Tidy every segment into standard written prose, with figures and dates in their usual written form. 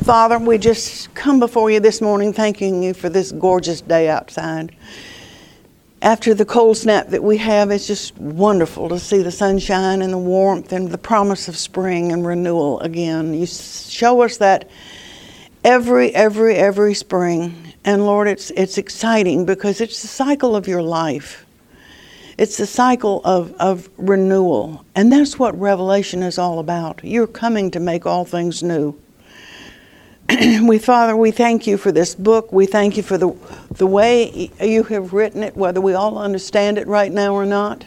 Father, we just come before you this morning thanking you for this gorgeous day outside. After the cold snap that we have, it's just wonderful to see the sunshine and the warmth and the promise of spring and renewal again. You show us that every spring. And Lord, it's exciting because it's the cycle of your life. It's the cycle of renewal. And that's what Revelation is all about. You're coming to make all things new. Father, we thank you for this book. We thank you for the way you have written it, whether we all understand it right now or not.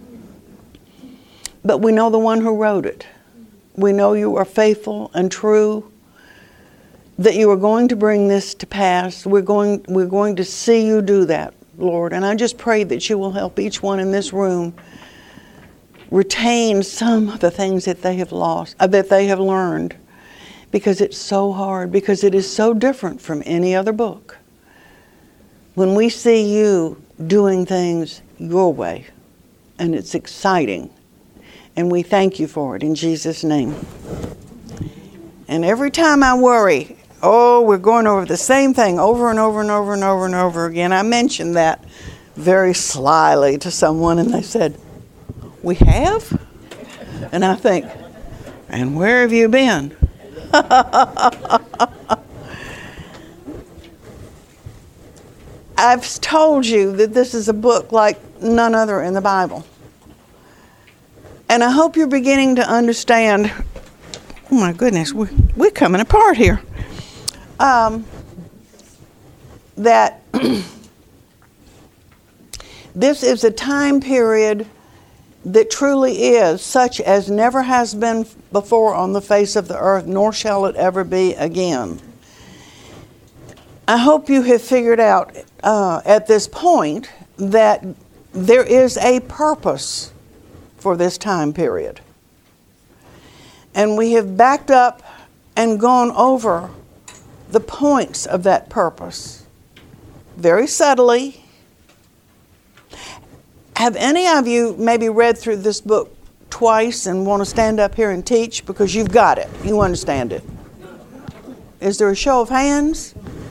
But we know the one who wrote it. We know you are faithful and true, that you are going to bring this to pass. We're going to see you do that, Lord. And I just pray that you will help each one in this room retain some of the things that they have lost, that they have learned. Because it's so hard, because it is so different from any other book. When we see you doing things your way, and it's exciting, and we thank you for it in Jesus' name. And every time I worry, we're going over the same thing over and over and over and over and over again. I mentioned that very slyly to someone, and they said, "We have?" And I think, "And where have you been?" I've told you that this is a book like none other in the Bible. And I hope you're beginning to understand, oh my goodness, we're coming apart here, that this is a time period that truly is such as never has been before on the face of the earth, nor shall it ever be again. I hope you have figured out at this point that there is a purpose for this time period. And we have backed up and gone over the points of that purpose very subtly. Have any of you maybe read through this book twice and want to stand up here and teach because you've got it, you understand it? Is there a show of hands?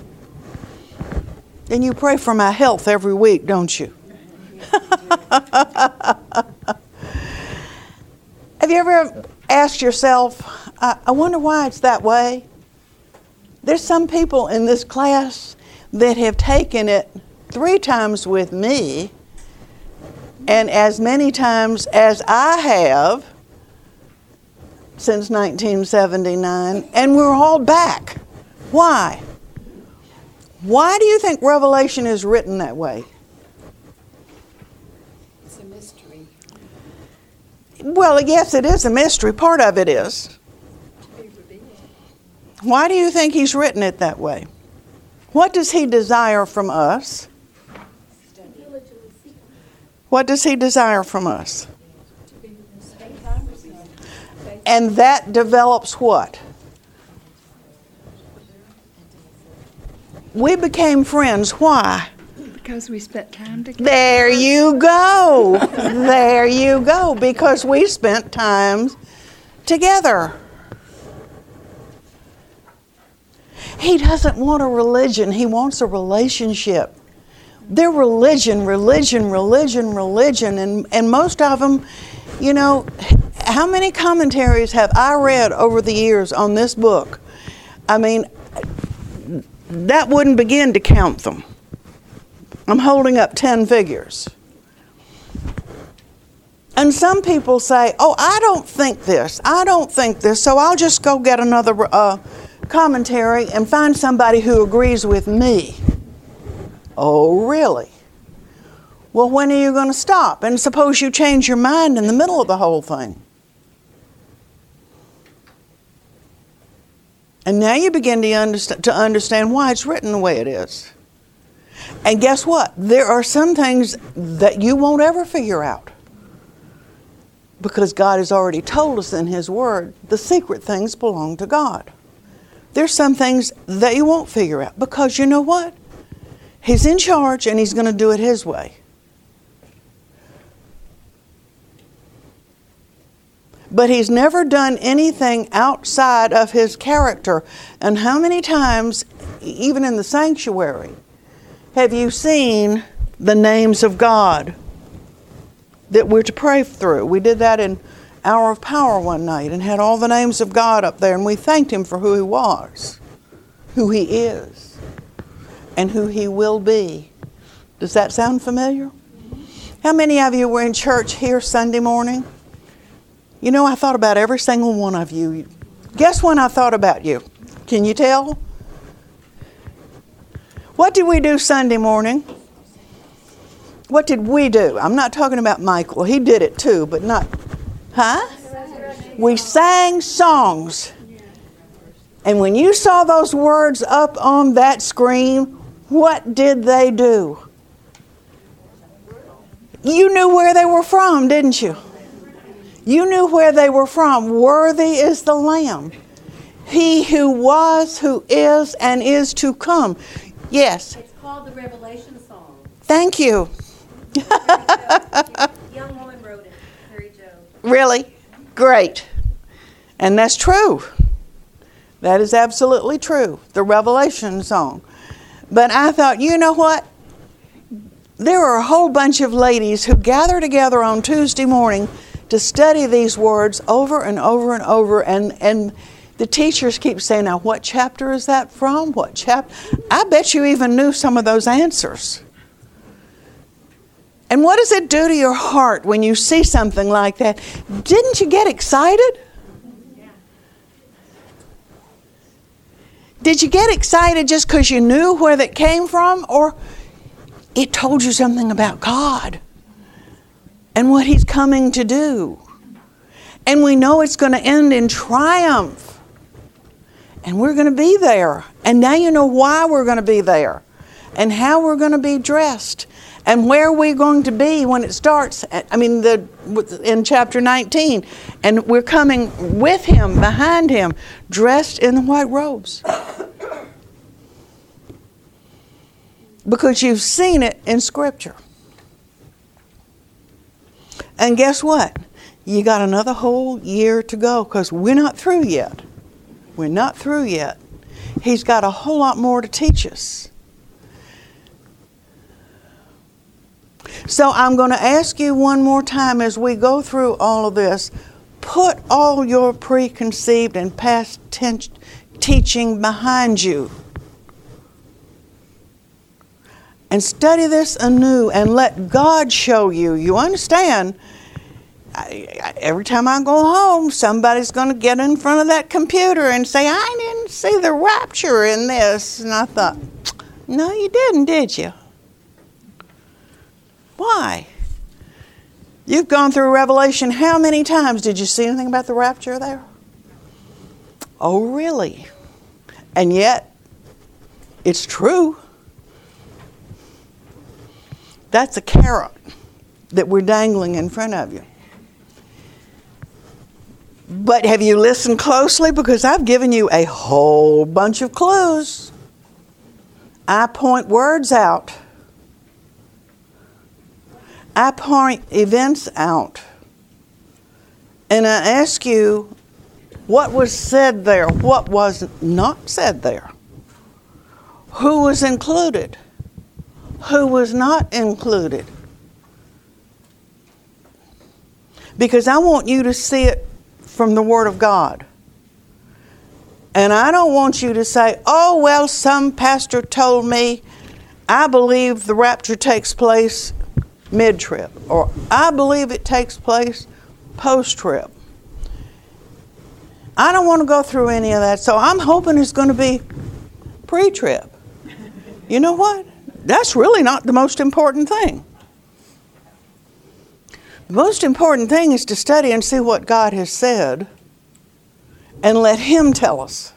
Then you pray for my health every week, don't you? Have you ever asked yourself, I wonder why it's that way? There's some people in this class that have taken it 3 times with me, and as many times as I have since 1979, and we're all back. Why? Why do you think Revelation is written that way? It's a mystery. Well, yes, it is a mystery. Part of it is. To be revealed. Why do you think he's written it that way? What does he desire from us? What does he desire from us? And that develops what? We became friends. Why? Because we spent time together. There you go. There you go. Because we spent time together. He doesn't want a religion. He wants a relationship. They're religion, and most of them, you know, how many commentaries have I read over the years on this book? I mean, that wouldn't begin to count them. I'm holding up 10 figures. And some people say, I don't think this, so I'll just go get another commentary and find somebody who agrees with me. Oh, really? Well, when are you going to stop? And suppose you change your mind in the middle of the whole thing. And now you begin to understand why it's written the way it is. And guess what? There are some things that you won't ever figure out. Because God has already told us in His Word, the secret things belong to God. There's some things that you won't figure out. Because you know what? He's in charge and He's going to do it His way. But He's never done anything outside of His character. And how many times, even in the sanctuary, have you seen the names of God that we're to pray through? We did that in Hour of Power one night and had all the names of God up there, and we thanked Him for who He was, who He is, and who He will be. Does that sound familiar? How many of you were in church here Sunday morning? You know, I thought about every single one of you. Guess when I thought about you? Can you tell? What did we do Sunday morning? What did we do? I'm not talking about Michael. He did it too, but not... Huh? We sang songs. And when you saw those words up on that screen, what did they do? You knew where they were from, didn't you? You knew where they were from. Worthy is the Lamb. He who was, who is, and is to come. Yes. It's called the Revelation Song. Thank you. Young woman wrote it, Mary Jo. Really? Great. And that's true. That is absolutely true. The Revelation Song. But I thought, you know what? There are a whole bunch of ladies who gather together on Tuesday morning to study these words over and over and over. And the teachers keep saying, now what chapter is that from? What chapter? I bet you even knew some of those answers. And what does it do to your heart when you see something like that? Didn't you get excited? Did you get excited just because you knew where that came from? Or it told you something about God and what He's coming to do? And we know it's going to end in triumph. And we're going to be there. And now you know why we're going to be there. And how we're going to be dressed. And where we're going to be when it starts. I mean, in chapter 19. And we're coming with Him, behind Him, dressed in the white robes. Because you've seen it in Scripture. And guess what? You got another whole year to go because we're not through yet. We're not through yet. He's got a whole lot more to teach us. So I'm going to ask you one more time as we go through all of this, put all your preconceived and past teaching behind you. And study this anew and let God show you. You understand? Every time I go home, somebody's going to get in front of that computer and say, I didn't see the rapture in this. And I thought, no, you didn't, did you? Why? You've gone through Revelation how many times? Did you see anything about the rapture there? Oh, really? And yet, it's true. That's a carrot that we're dangling in front of you. But have you listened closely? Because I've given you a whole bunch of clues. I point words out. I point events out. And I ask you, what was said there? What was not said there? Who was included? Who was not included? Because I want you to see it from the Word of God. And I don't want you to say, oh, well, some pastor told me I believe the rapture takes place mid-trib, or I believe it takes place post-trib. I don't want to go through any of that, so I'm hoping it's going to be pre-trib. You know what? That's really not the most important thing. The most important thing is to study and see what God has said and let Him tell us.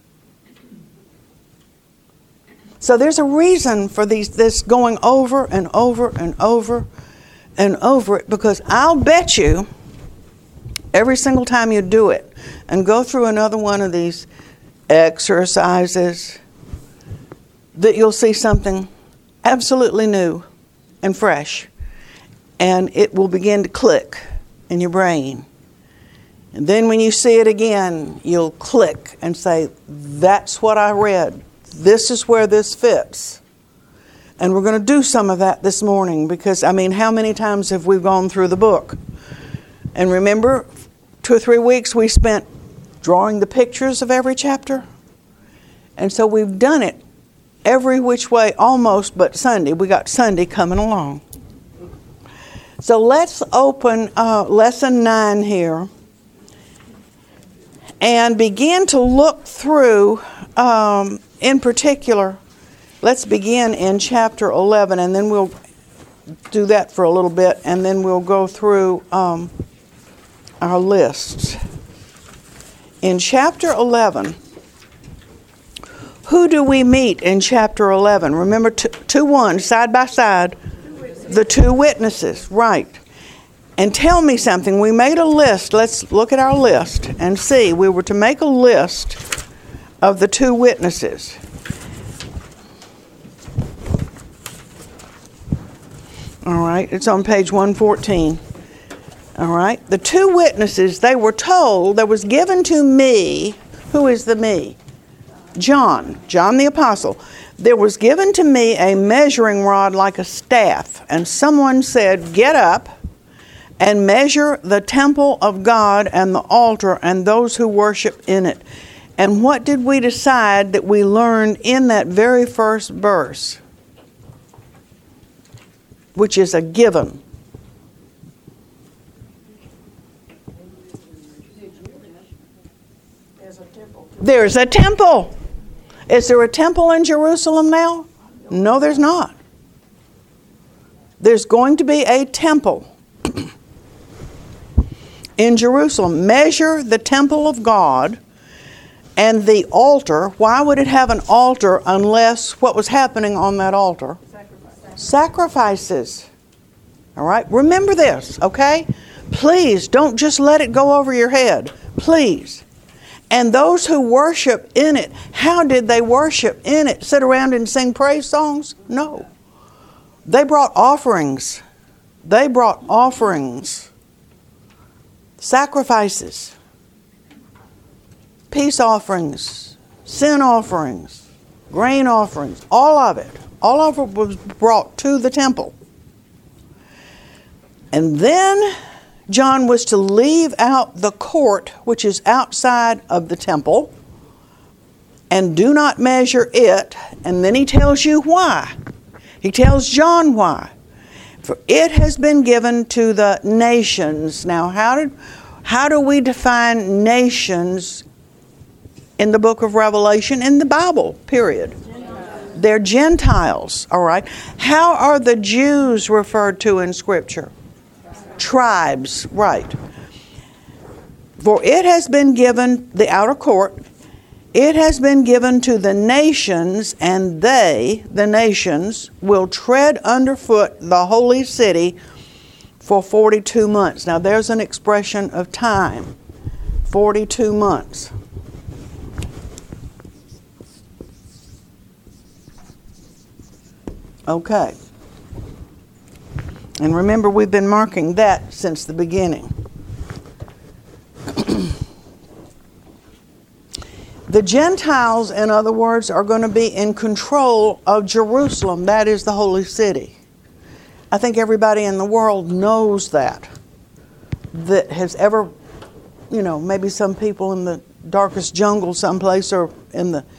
So there's a reason for this going over and over and over and over it, because I'll bet you every single time you do it and go through another one of these exercises that you'll see something absolutely new and fresh, and it will begin to click in your brain. And then when you see it again, you'll click and say, that's what I read. This is where this fits. And we're going to do some of that this morning because, I mean, how many times have we gone through the book? And remember, 2 or 3 weeks we spent drawing the pictures of every chapter. And so we've done it every which way almost but Sunday. We got Sunday coming along. So let's open lesson 9 here and begin to look through, in particular, let's begin in chapter 11, and then we'll do that for a little bit, and then we'll go through our lists. In chapter 11, who do we meet in chapter 11? Remember, 2-1, side by side, the 2 witnesses, right. And tell me something. We made a list. Let's look at our list and see. We were to make a list of the 2 witnesses. All right, it's on page 114. All right, the 2 witnesses, they were told, there was given to me, who is the me? John the Apostle. There was given to me a measuring rod like a staff, and someone said, get up and measure the temple of God and the altar and those who worship in it. And what did we decide that we learned in that very first verse? Which is a given. There's a temple. Is there a temple in Jerusalem now? No, there's not. There's going to be a temple in Jerusalem. Measure the temple of God and the altar. Why would it have an altar unless what was happening on that altar? Sacrifices. All right? Remember this, okay? Please don't just let it go over your head. Please. And those who worship in it, how did they worship in it? Sit around and sing praise songs? No. They brought offerings. They brought offerings. Sacrifices. Peace offerings. Sin offerings. Grain offerings. All of it. All of it was brought to the temple. And then John was to leave out the court, which is outside of the temple, and do not measure it. And then he tells you why. He tells John why. For it has been given to the nations. Now, how do we define nations in the book of Revelation, in the Bible, period? They're Gentiles, all right? How are the Jews referred to in Scripture? Tribes, right. For it has been given, the outer court, it has been given to the nations, and they, the nations, will tread underfoot the holy city for 42 months. Now there's an expression of time. 42 months. Okay. And remember, we've been marking that since the beginning. The Gentiles, in other words, are going to be in control of Jerusalem. That is the holy city. I think everybody in the world knows that has ever, maybe some people in the darkest jungle someplace or in the,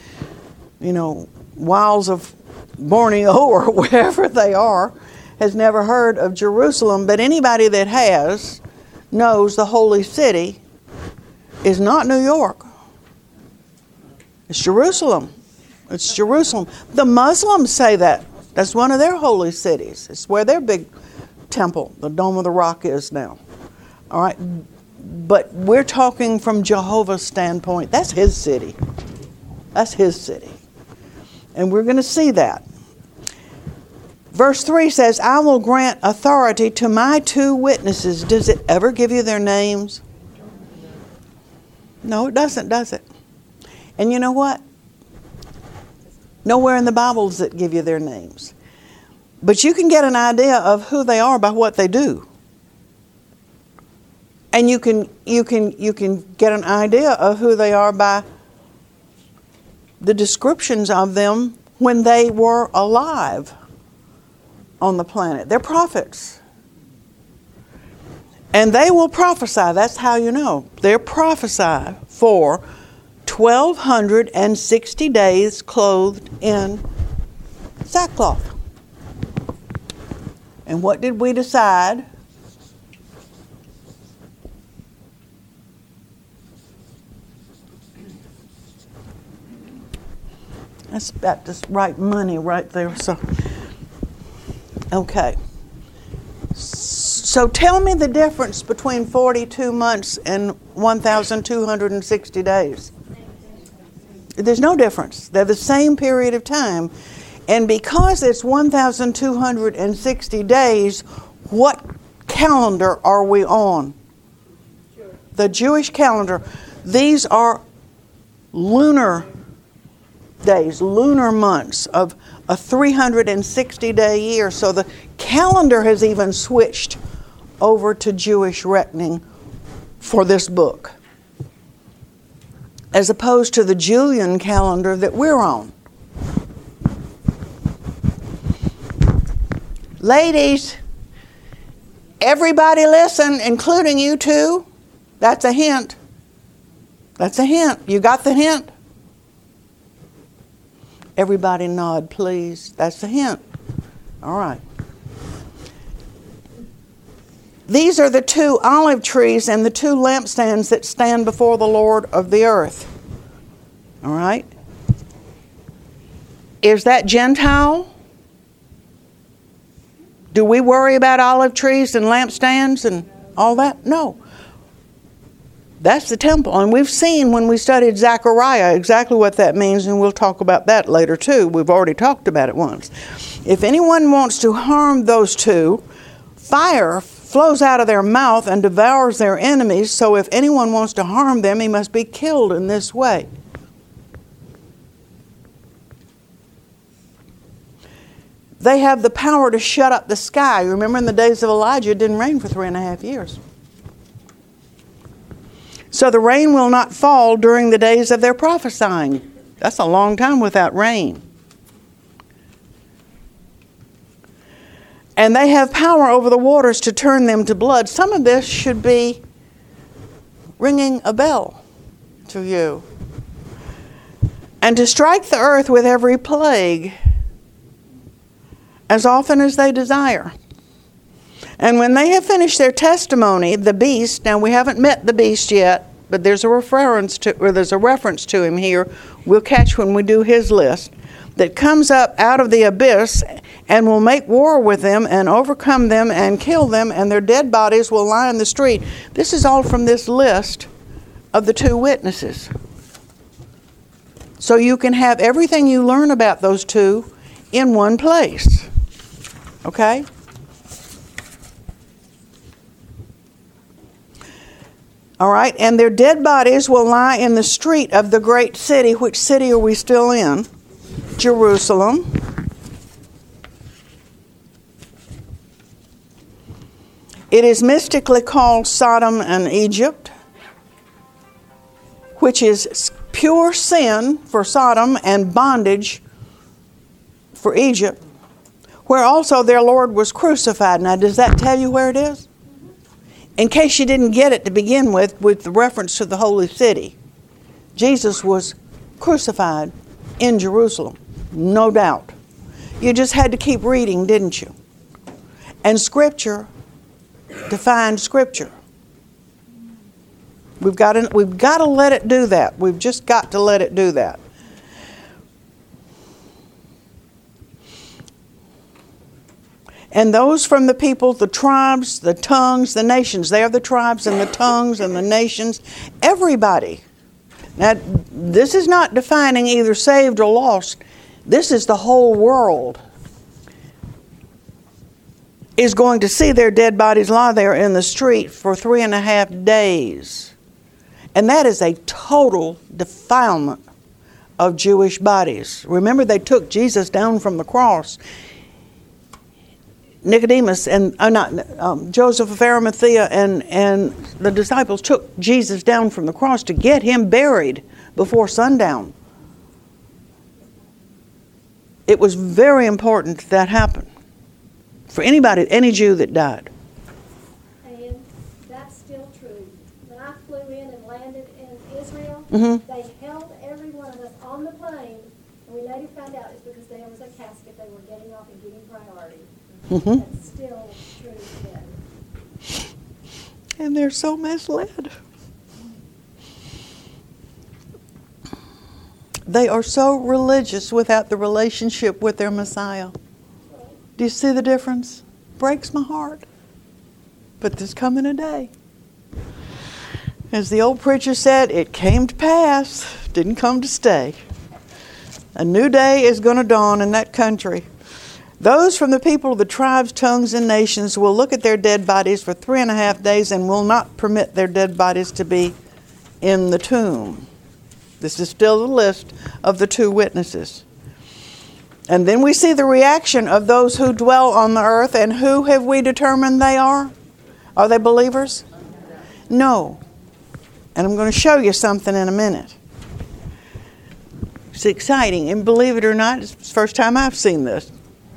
wilds of Borneo or wherever they are, has never heard of Jerusalem, but anybody that has knows the holy city is not New York. It's Jerusalem. It's Jerusalem. The Muslims say that. That's one of their holy cities. It's where their big temple, the Dome of the Rock, is now. All right? But we're talking from Jehovah's standpoint. That's his city. That's his city. And we're going to see that. Verse 3 says, I will grant authority to my 2 witnesses. Does it ever give you their names? No, it doesn't, does it? And you know what? Nowhere in the Bible does it give you their names. But you can get an idea of who they are by what they do. And you can get an idea of who they are by the descriptions of them when they were alive on the planet. They're prophets. And they will prophesy. That's how you know. They'll prophesy for 1,260 days clothed in sackcloth. And what did we decide? That's about the right money right there. So, okay. So tell me the difference between 42 months and 1,260 days. There's no difference. They're the same period of time. And because it's 1,260 days, what calendar are we on? The Jewish calendar. These are lunar days, lunar months of a 360-day year. So the calendar has even switched over to Jewish reckoning for this book, as opposed to the Julian calendar that we're on. Ladies, everybody listen, including you two. That's a hint. That's a hint. You got the hint? Everybody nod, please. That's a hint. All right. These are the two olive trees and the two lampstands that stand before the Lord of the earth. All right? Is that Gentile? Do we worry about olive trees and lampstands and all that? No. That's the temple. And we've seen when we studied Zechariah exactly what that means, and we'll talk about that later too. We've already talked about it once. If anyone wants to harm those two, fire flows out of their mouth and devours their enemies. So if anyone wants to harm them, he must be killed in this way. They have the power to shut up the sky. Remember in the days of Elijah, it didn't rain for 3.5 years. So the rain will not fall during the days of their prophesying. That's a long time without rain. And they have power over the waters to turn them to blood. Some of this should be ringing a bell to you. And to strike the earth with every plague, as often as they desire. And when they have finished their testimony, the beast, now we haven't met the beast yet, but there's a reference to him here. We'll catch when we do his list, that comes up out of the abyss and will make war with them and overcome them and kill them, and their dead bodies will lie in the street. This is all from this list of the two witnesses. So you can have everything you learn about those two in one place. Okay? All right, and their dead bodies will lie in the street of the great city. Which city are we still in? Jerusalem. It is mystically called Sodom and Egypt, which is pure sin for Sodom and bondage for Egypt, where also their Lord was crucified. Now, does that tell you where it is? In case you didn't get it to begin with the reference to the holy city, Jesus was crucified in Jerusalem, no doubt. You just had to keep reading, didn't you? And Scripture defined Scripture. We've got to let it do that. We've just got to let it do that. And those from the people, the tribes, the tongues, the nations. They are the tribes and the tongues and the nations. Everybody. Now, this is not defining either saved or lost. This is the whole world is going to see their dead bodies lie there in the street for 3.5 days. And that is a total defilement of Jewish bodies. Remember, they took Jesus down from the cross. Nicodemus and Joseph of Arimathea and the disciples took Jesus down from the cross to get him buried before sundown. It was very important that happened for anybody, any Jew that died. And that's still true. When I flew in and landed in Israel, Mm-hmm. they held every one of us on the plane, and we later found out it's because there was a casket they were getting off and getting priority. Mm-hmm. That's still true today. And they're so misled. They are so religious without the relationship with their Messiah. Do you see the difference? Breaks my heart. But there's coming a day. As the old preacher said, it came to pass, didn't come to stay. A new day is going to dawn in that country. Those from the people of the tribes, tongues, and nations will look at their dead bodies for 3.5 days and will not permit their dead bodies to be in the tomb. This is still the list of the 2 witnesses. And then we see the reaction of those who dwell on the earth. And who have we determined they are? Are they believers? No. And I'm going to show you something in a minute. It's exciting. And believe it or not, it's the first time I've seen this.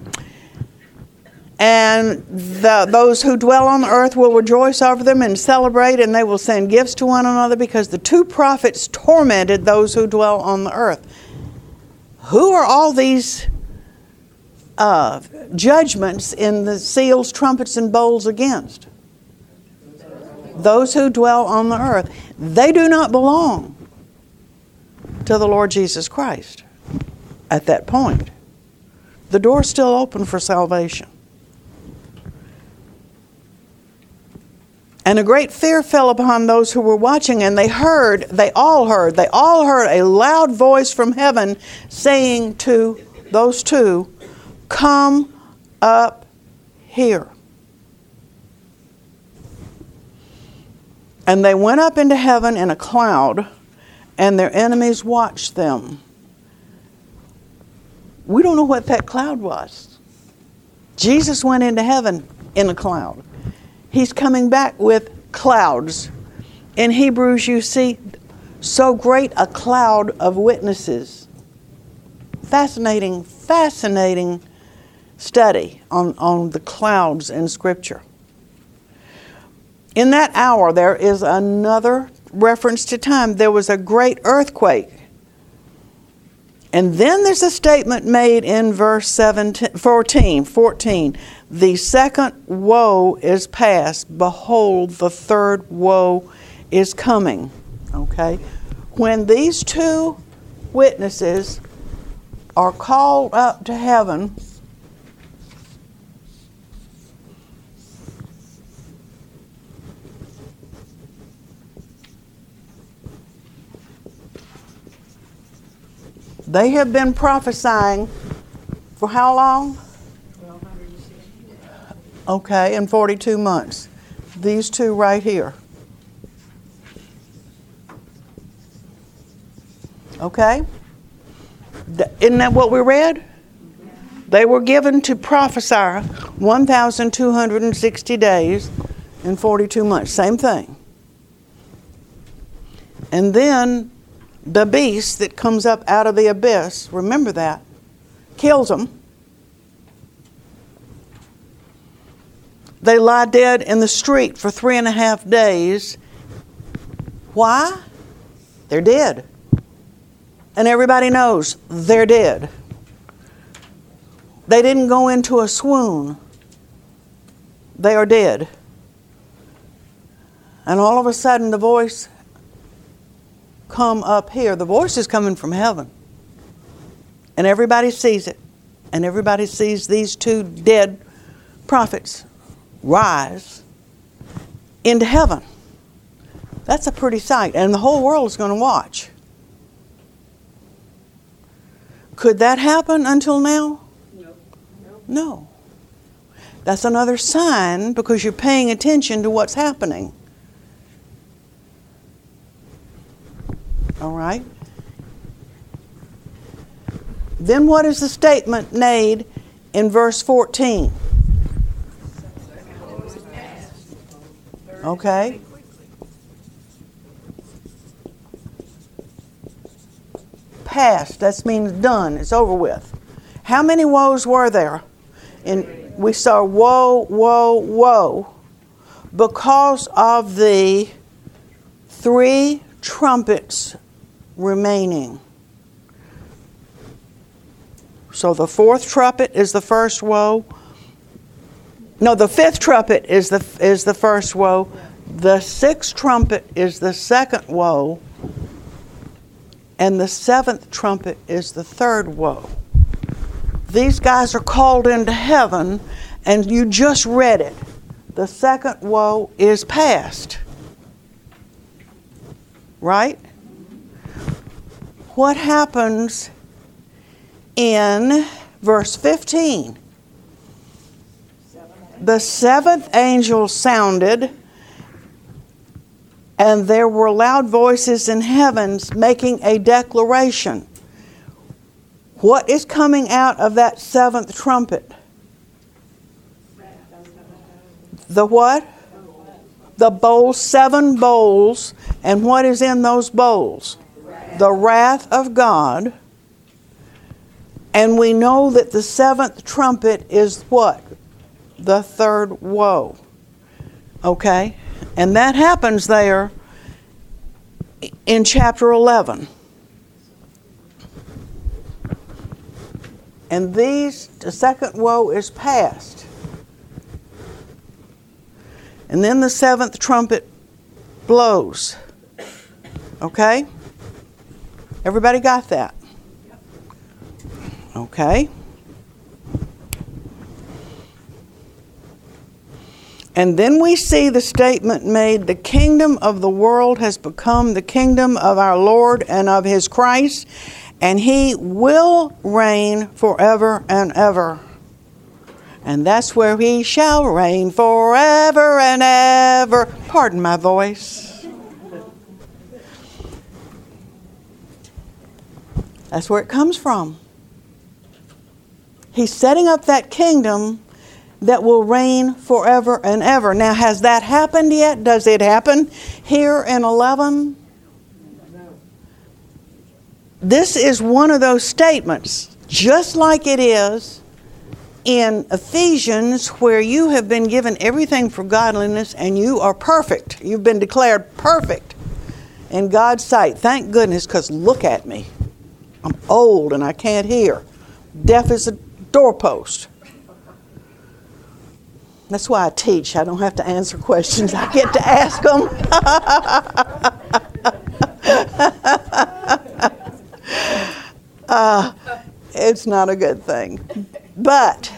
And those who dwell on the earth will rejoice over them and celebrate, and they will send gifts to one another because the 2 prophets tormented those who dwell on the earth. Who are all these judgments in the seals, trumpets, and bowls against? Those who dwell on the earth. They do not belong to the Lord Jesus Christ at that point. The door's still open for salvation. And a great fear fell upon those who were watching, and they all heard a loud voice from heaven saying to those 2, "Come up here." And they went up into heaven in a cloud, and their enemies watched them. We don't know what that cloud was. Jesus went into heaven in a cloud. He's coming back with clouds. In Hebrews, you see so great a cloud of witnesses. Fascinating study on the clouds in Scripture. In that hour, there is another reference to time. There was a great earthquake. And then there's a statement made in verse 14. The second woe is past. Behold, the third woe is coming. Okay? When these 2 witnesses are called up to heaven, they have been prophesying for how long? Okay, in 42 months. These 2 right here. Okay? Isn't that what we read? They were given to prophesy 1,260 days in 42 months. Same thing. And then the beast that comes up out of the abyss, remember that, kills them. They lie dead in the street for 3.5 days. Why? They're dead. And everybody knows they're dead. They didn't go into a swoon. They are dead. And all of a sudden the voice come up here. The voice is coming from heaven. And everybody sees it. And everybody sees these 2 dead prophets rise into heaven. That's a pretty sight. And the whole world is going to watch. Could that happen until now? No. That's another sign because you're paying attention to what's happening. All right? Then what is the statement made in verse 14? Okay? Past. That means done. It's over with. How many woes were there? And we saw woe, woe, woe because of the 3 trumpets remaining. So the 4th trumpet is the first woe. No, the 5th trumpet is the first woe. The 6th trumpet is the second woe. And the 7th trumpet is the third woe. These guys are called into heaven, and you just read it. The second woe is past. Right? What happens in verse 15? The 7th angel sounded, and there were loud voices in heavens making a declaration. What is coming out of that 7th trumpet? The what? The bowls, 7 bowls. And what is in those bowls? The wrath of God. And we know that the 7th trumpet is what? The third woe. Okay? And that happens there in chapter 11. And the second woe is past. And then the 7th trumpet blows. Okay? Everybody got that? Okay. And then we see the statement made, the kingdom of the world has become the kingdom of our Lord and of His Christ, and He will reign forever and ever. And that's where He shall reign forever and ever. Pardon my voice. That's where it comes from. He's setting up that kingdom that will reign forever and ever. Now, has that happened yet? Does it happen here in 11? This is one of those statements, just like it is in Ephesians, where you have been given everything for godliness and you are perfect. You've been declared perfect in God's sight. Thank goodness, because look at me. I'm old and I can't hear. Deaf as a doorpost. That's why I teach. I don't have to answer questions. I get to ask them. It's not a good thing. But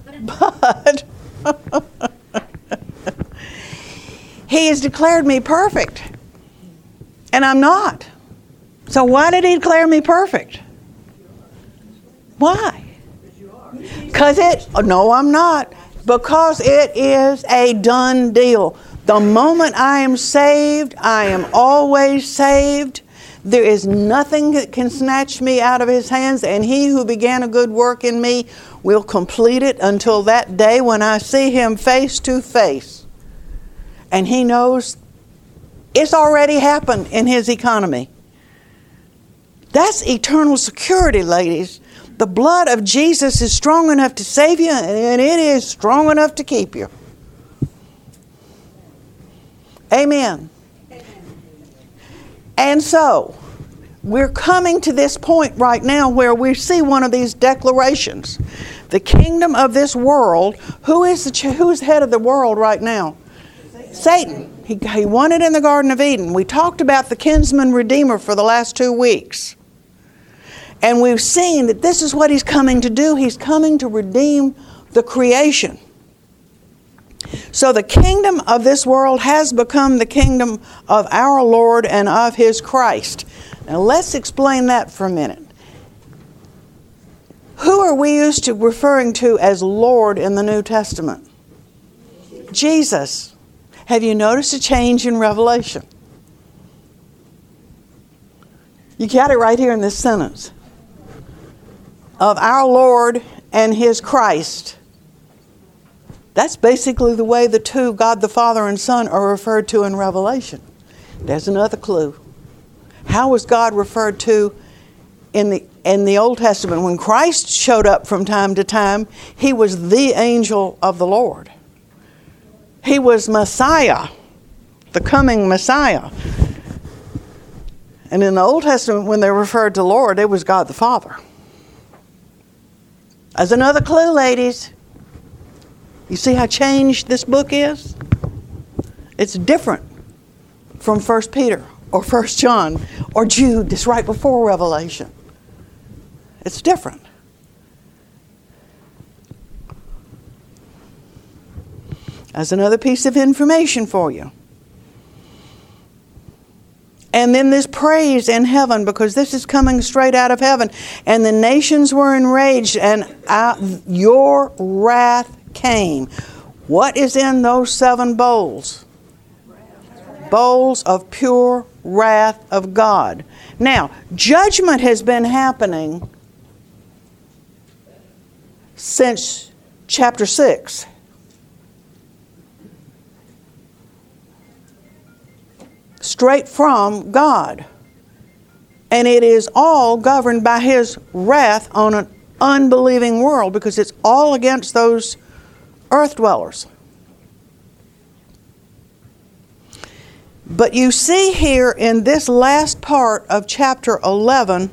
He has declared me perfect. And I'm not. So why did He declare me perfect? Why? Because no, I'm not. Because it is a done deal. The moment I am saved, I am always saved. There is nothing that can snatch me out of His hands, and He who began a good work in me will complete it until that day when I see Him face to face. And He knows it's already happened in His economy. That's eternal security, ladies. The blood of Jesus is strong enough to save you, and it is strong enough to keep you. Amen. And so, we're coming to this point right now where we see one of these declarations. The kingdom of this world, who's the head of the world right now? Satan. He won it in the Garden of Eden. We talked about the kinsman redeemer for the last 2 weeks. And we've seen that this is what He's coming to do. He's coming to redeem the creation. So the kingdom of this world has become the kingdom of our Lord and of His Christ. Now let's explain that for a minute. Who are we used to referring to as Lord in the New Testament? Jesus. Have you noticed a change in Revelation? You got it right here in this sentence. Of our Lord and His Christ. That's basically the way the two, God the Father and Son, are referred to in Revelation. There's another clue. How was God referred to in the Old Testament? When Christ showed up from time to time, He was the angel of the Lord. He was Messiah, the coming Messiah. And in the Old Testament, when they referred to Lord, it was God the Father. As another clue, ladies, you see how changed this book is? It's different from 1 Peter or 1 John or Jude, that's right before Revelation. It's different. As another piece of information for you. And then this praise in heaven, because this is coming straight out of heaven. And the nations were enraged, and your wrath came. What is in those 7 bowls? Bowls of pure wrath of God. Now, judgment has been happening since chapter 6. Straight from God. And it is all governed by His wrath on an unbelieving world, because it's all against those earth dwellers. But you see here in this last part of chapter 11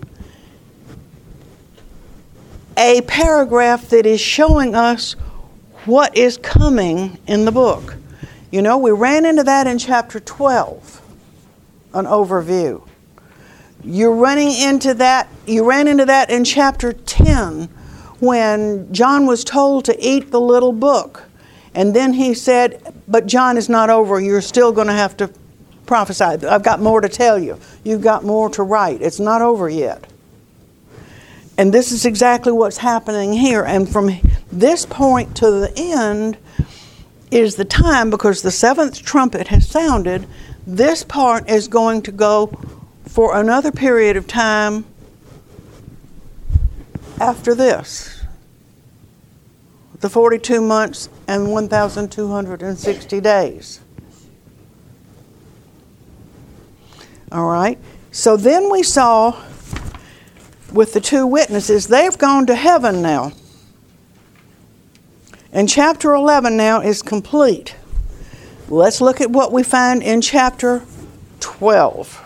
a paragraph that is showing us what is coming in the book. You know, we ran into that in chapter 12. An overview. You ran into that in chapter 10 when John was told to eat the little book. And then he said, but John is not over. You're still going to have to prophesy. I've got more to tell you. You've got more to write. It's not over yet. And this is exactly what's happening here. And from this point to the end is the time, because the 7th trumpet has sounded. This part is going to go for another period of time after this. The 42 months and 1,260 days. All right. So then we saw with the 2 witnesses, they've gone to heaven now. And chapter 11 now is complete. Let's look at what we find in chapter 12.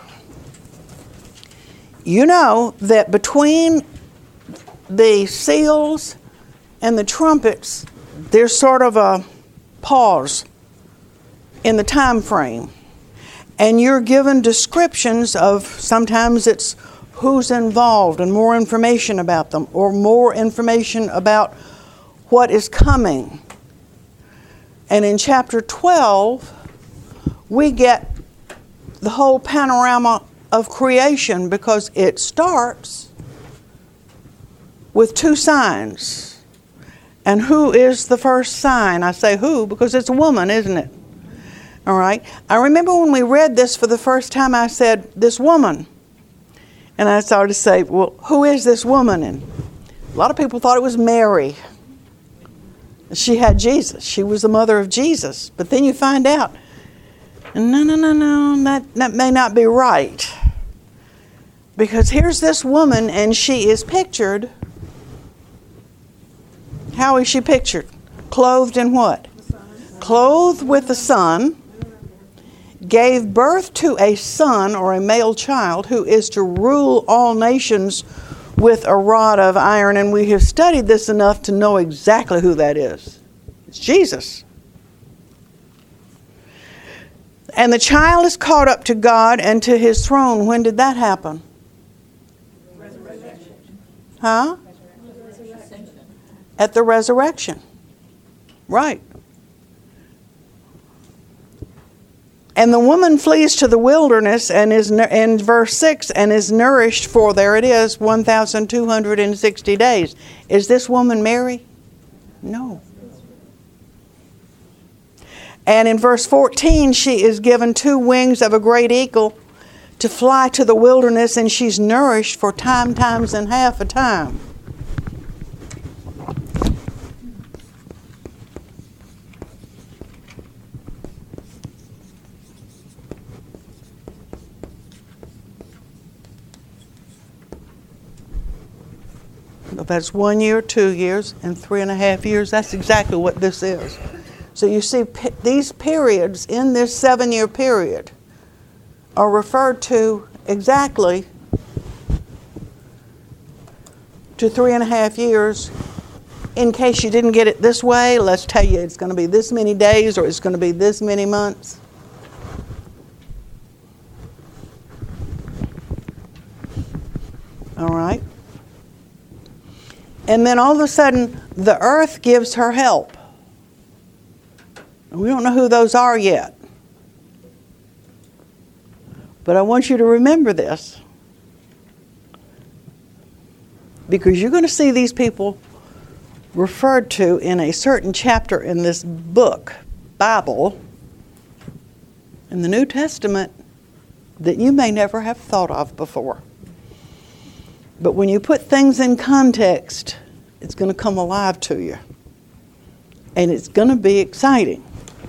You know that between the seals and the trumpets, there's sort of a pause in the time frame. And you're given descriptions of, sometimes it's who's involved and more information about them, or more information about what is coming. And in chapter 12, we get the whole panorama of creation, because it starts with 2 signs. And who is the first sign? I say who because it's a woman, isn't it? All right. I remember when we read this for the first time, I said, this woman. And I started to say, well, who is this woman? And a lot of people thought it was Mary. She had Jesus. She was the mother of Jesus. But then you find out, no, that may not be right. Because here's this woman, and she is pictured. How is she pictured? Clothed in what? Clothed with the sun. Gave birth to a son, or a male child, who is to rule all nations with a rod of iron. And we have studied this enough to know exactly who that is. It's Jesus. And the child is caught up to God and to His throne. When did that happen? Resurrection. Huh? At the resurrection. Right. And the woman flees to the wilderness and is in verse 6 and is nourished for, there it is, 1,260 days. Is this woman Mary? No. And in verse 14, she is given 2 wings of a great eagle to fly to the wilderness, and she's nourished for times and half a time. That's 1 year, 2 years, and 3.5 years. That's exactly what this is. So you see, these periods in this 7-year period are referred to exactly to 3.5 years. In case you didn't get it this way, let's tell you it's going to be this many days or it's going to be this many months. All right. And then all of a sudden, the earth gives her help. We don't know who those are yet. But I want you to remember this. Because you're going to see these people referred to in a certain chapter in this book, Bible, in the New Testament, that you may never have thought of before. But when you put things in context, it's going to come alive to you. And it's going to be exciting.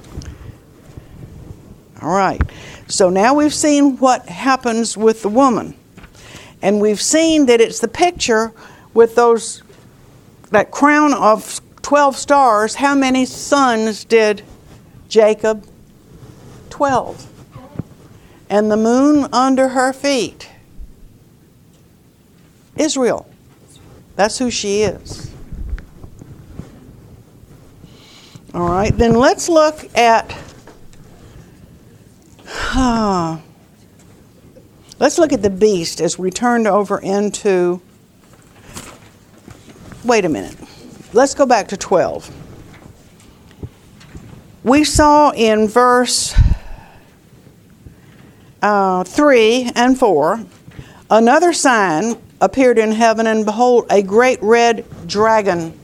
All right. So now we've seen what happens with the woman. And we've seen that it's the picture with that crown of 12 stars. How many sons did Jacob? 12. And the moon under her feet. Israel. That's who she is. All right, then let's look at the beast as we turn over into, wait a minute. Let's go back to 12. We saw in verse 3 and 4, another sign appeared in heaven, and behold, a great red dragon,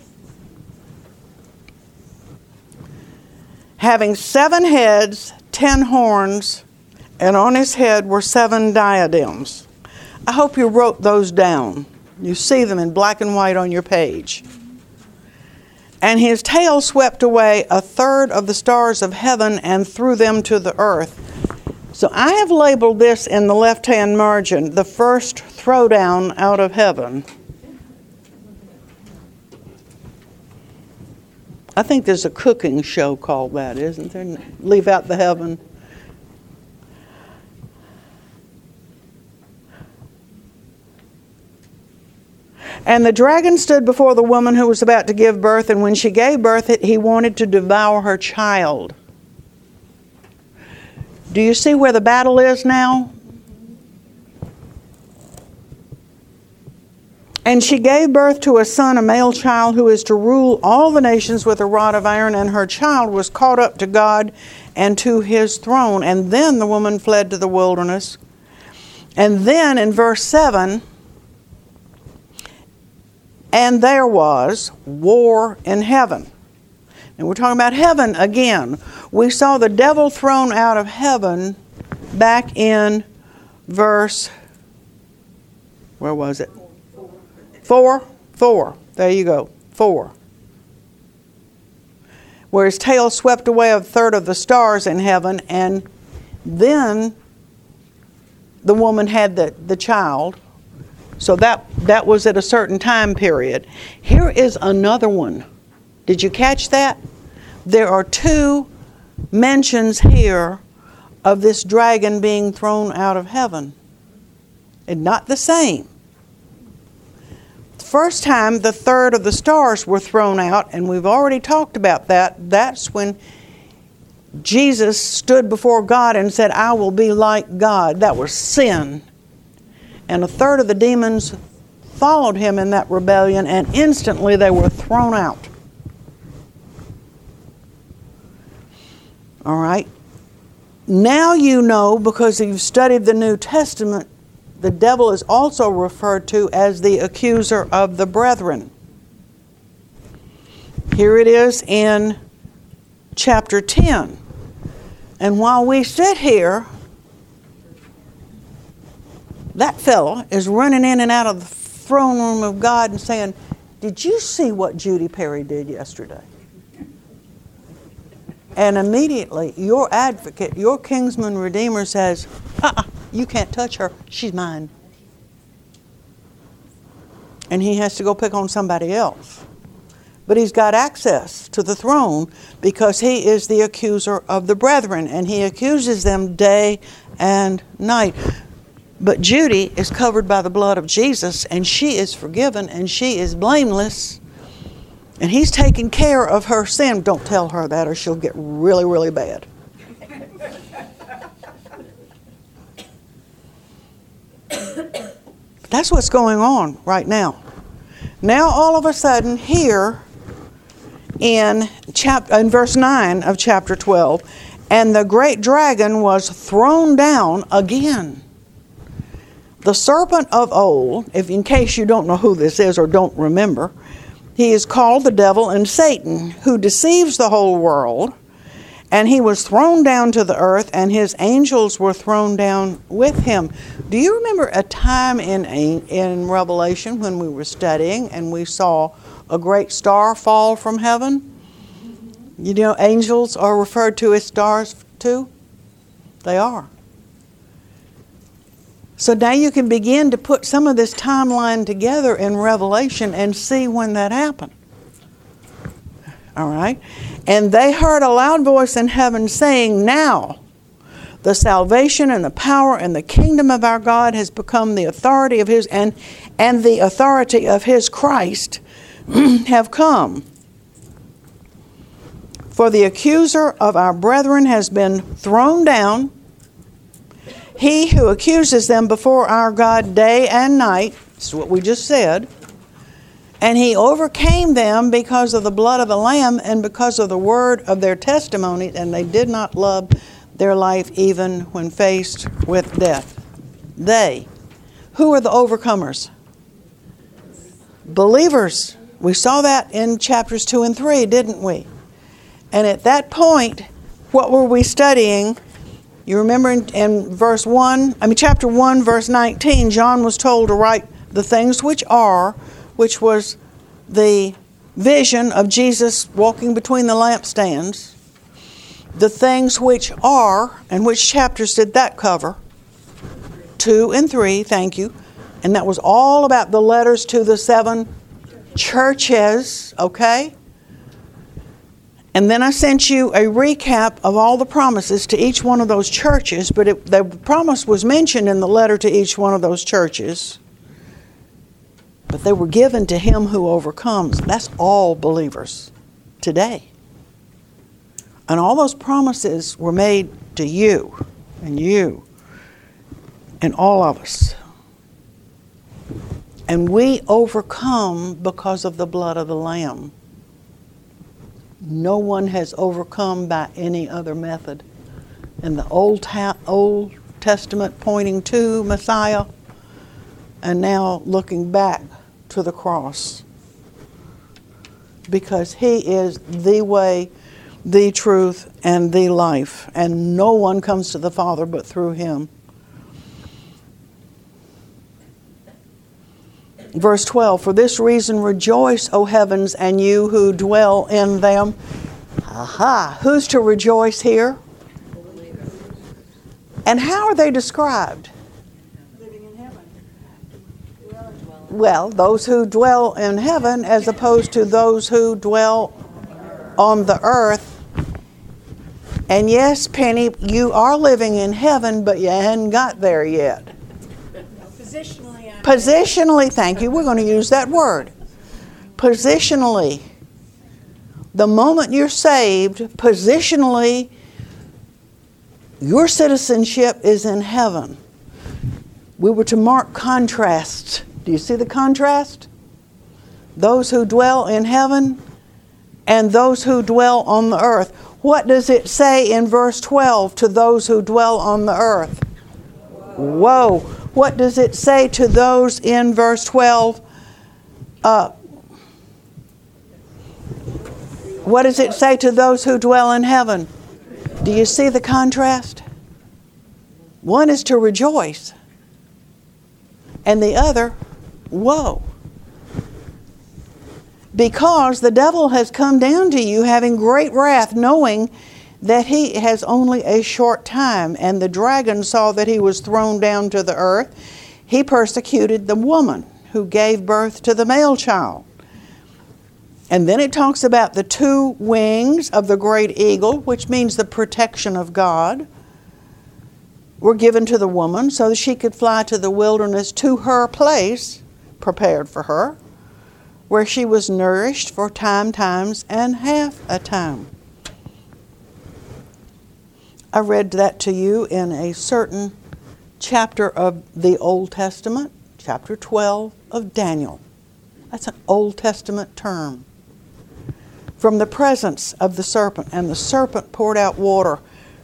having 7 heads, 10 horns, and on his head were 7 diadems. I hope you wrote those down. You see them in black and white on your page. And his tail swept away 1/3 of the stars of heaven and threw them to the earth. So I have labeled this in the left-hand margin, the first throwdown out of heaven. I think there's a cooking show called that, isn't there? Leave out the heaven. And the dragon stood before the woman who was about to give birth, and when she gave birth, he wanted to devour her child. Do you see where the battle is now? And she gave birth to a son, a male child, who is to rule all the nations with a rod of iron, and her child was caught up to God and to his throne. And then the woman fled to the wilderness. And then in verse 7, and there was war in heaven. And we're talking about heaven again. We saw the devil thrown out of heaven back in verse, where was it? 4. There you go. 4. Where his tail swept away 1/3 of the stars in heaven, and then the woman had the child. So that was at a certain time period. Here is another one. Did you catch that? There are 2 mentions here of this dragon being thrown out of heaven. And not the same. The first time, 1/3 of the stars were thrown out, and we've already talked about that. That's when Jesus stood before God and said, I will be like God. That was sin. And 1/3 of the demons followed him in that rebellion, and instantly they were thrown out. All right. Now you know, because you've studied the New Testament, the devil is also referred to as the accuser of the brethren. Here it is in chapter 10. And while we sit here, that fellow is running in and out of the throne room of God and saying, did you see what Judy Perry did yesterday? And immediately your advocate, your kinsman redeemer says, you can't touch her. She's mine. and he has to go pick on somebody else. But he's got access to the throne because he is the accuser of the brethren, and he accuses them day and night. But Judy is covered by the blood of Jesus, and she is forgiven, and she is blameless, and he's taking care of her sin. Don't tell her that, or she'll get really, really bad. That's what's going on right now. Now, all of a sudden, here in verse 9 of chapter 12, and the great dragon was thrown down again. The serpent of old, in case you don't know who this is or don't remember, he is called the devil and Satan, who deceives the whole world. And he was thrown down to the earth, and his angels were thrown down with him. Do you remember a time in Revelation when we were studying and we saw a great star fall from heaven? You know, angels are referred to as stars too? They are. So now you can begin to put some of this timeline together in Revelation and see when that happened. All right? And they heard a loud voice in heaven saying, "Now the salvation and the power and the kingdom of our God has become the authority of his and the authority of his Christ have come. For the accuser of our brethren has been thrown down, he who accuses them before our God day and night." This is what we just said. "And he overcame them because of the blood of the Lamb and because of the word of their testimony, and they did not love their life even when faced with death." They. Who are the overcomers? Believers. We saw that in chapters 2 and 3, didn't we? And at that point, what were we studying? You remember in chapter 1, verse 19, John was told to write the things which was the vision of Jesus walking between the lampstands. The things which are, and which chapters did that cover? 2 and 3, thank you. And that was all about the letters to the 7 churches, okay? And then I sent you a recap of all the promises to each one of those churches, but the promise was mentioned in the letter to each one of those churches. But they were given to him who overcomes. That's all believers today. And all those promises were made to you and all of us. And we overcome because of the blood of the Lamb. No one has overcome by any other method. In the Old Testament pointing to Messiah, and now looking back to the cross. Because he is the way, the truth, and the life. And no one comes to the Father but through him. Verse 12, "For this reason rejoice, O heavens, and you who dwell in them." Aha! Who's to rejoice here? And how are they described? Living in heaven. Well, those who dwell in heaven as opposed to those who dwell on the earth. And yes, Penny, you are living in heaven, but you hadn't got there yet. Positionally, thank you. We're going to use that word. Positionally. The moment you're saved, positionally, your citizenship is in heaven. We were to mark contrasts. Do you see the contrast? Those who dwell in heaven and those who dwell on the earth. What does it say in verse 12 to those who dwell on the earth? Whoa. What does it say to those in verse 12? What does it say to those who dwell in heaven? Do you see the contrast? One is to rejoice, and the other, woe. Because the devil has come down to you having great wrath, knowing that he has only a short time. And the dragon saw that he was thrown down to the earth. He persecuted the woman who gave birth to the male child. And then it talks about the 2 wings of the great eagle, which means the protection of God, were given to the woman so that she could fly to the wilderness, to her place prepared for her, where she was nourished for times and half a time. I read that to you in a certain chapter of the Old Testament, chapter 12 of Daniel. That's an Old Testament term. From the presence of the serpent, and the serpent poured out water.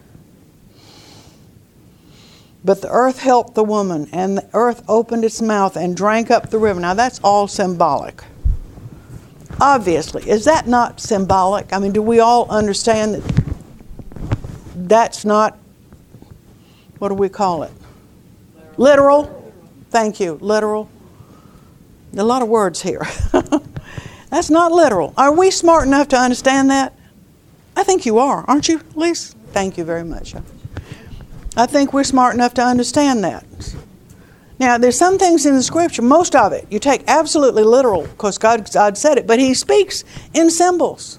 But the earth helped the woman, and the earth opened its mouth and drank up the river. Now that's all symbolic. Obviously, is that not symbolic? I mean, do we all understand that that's not, what do we call it? Literal? Thank you, literal. A lot of words here. That's not literal. Are we smart enough to understand that? I think you are, aren't you, Lise? Thank you very much. I think we're smart enough to understand that. Now, there's some things in the Scripture, most of it, you take absolutely literal because God said it, but He speaks in symbols.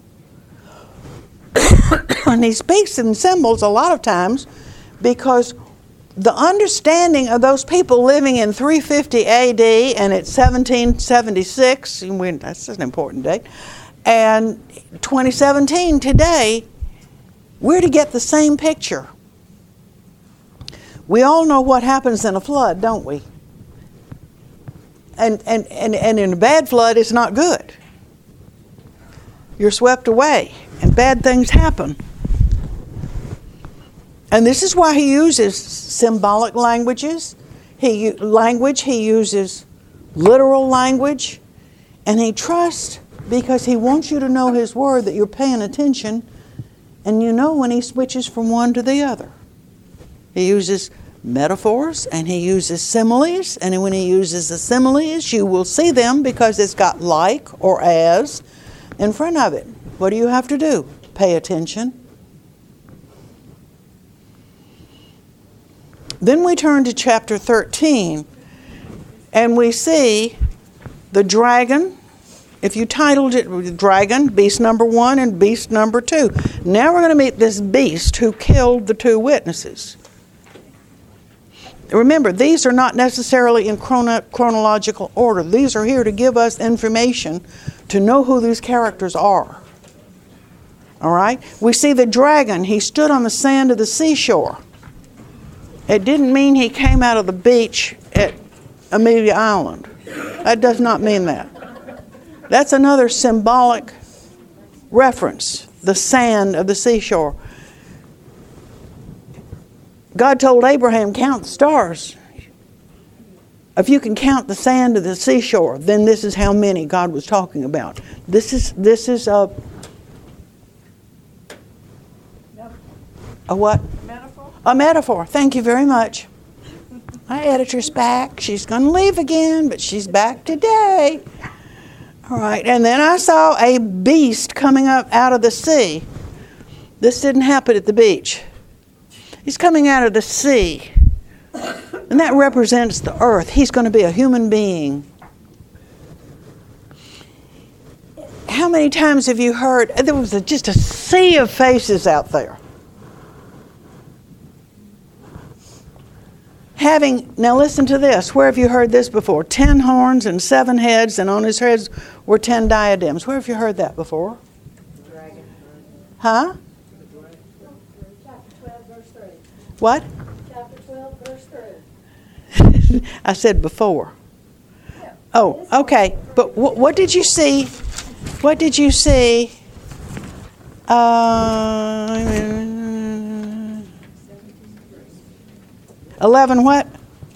And He speaks in symbols a lot of times because the understanding of those people living in 350 AD and it's 1776, that's an important date, and 2017 today, we're to get the same picture. We all know what happens in a flood, don't we? And in a bad flood, it's not good. You're swept away, and bad things happen. And this is why He uses symbolic languages. He uses literal language. And He trusts because He wants you to know His Word, that you're paying attention, and you know when He switches from one to the other. He uses metaphors and He uses similes. And when He uses the similes, you will see them because it's got like or as in front of it. What do you have to do? Pay attention. Then we turn to chapter 13, and we see the dragon. If you titled it Dragon, Beast number 1 and Beast number 2. Now we're going to meet this beast who killed the 2 witnesses. Remember, these are not necessarily in chronological order. These are here to give us information to know who these characters are. All right? We see the dragon. He stood on the sand of the seashore. It didn't mean he came out of the beach at Amelia Island. That does not mean that. That's another symbolic reference, the sand of the seashore. God told Abraham, count the stars. If you can count the sand of the seashore, then this is how many God was talking about. This is a what? A metaphor. Thank you very much. My editor's back. She's going to leave again, but she's back today. All right. And then I saw a beast coming up out of the sea. This didn't happen at the beach. He's coming out of the sea. And that represents the earth. He's going to be a human being. How many times have you heard, there was just a sea of faces out there. Now listen to this. Where have you heard this before? 10 horns and 7 heads, and on his heads were 10 diadems. Where have you heard that before? The dragon. Huh? Chapter 12, verse 3. What? Chapter 12, verse 3. I said before. Oh, okay. But what did you see? What did you see? 11 what?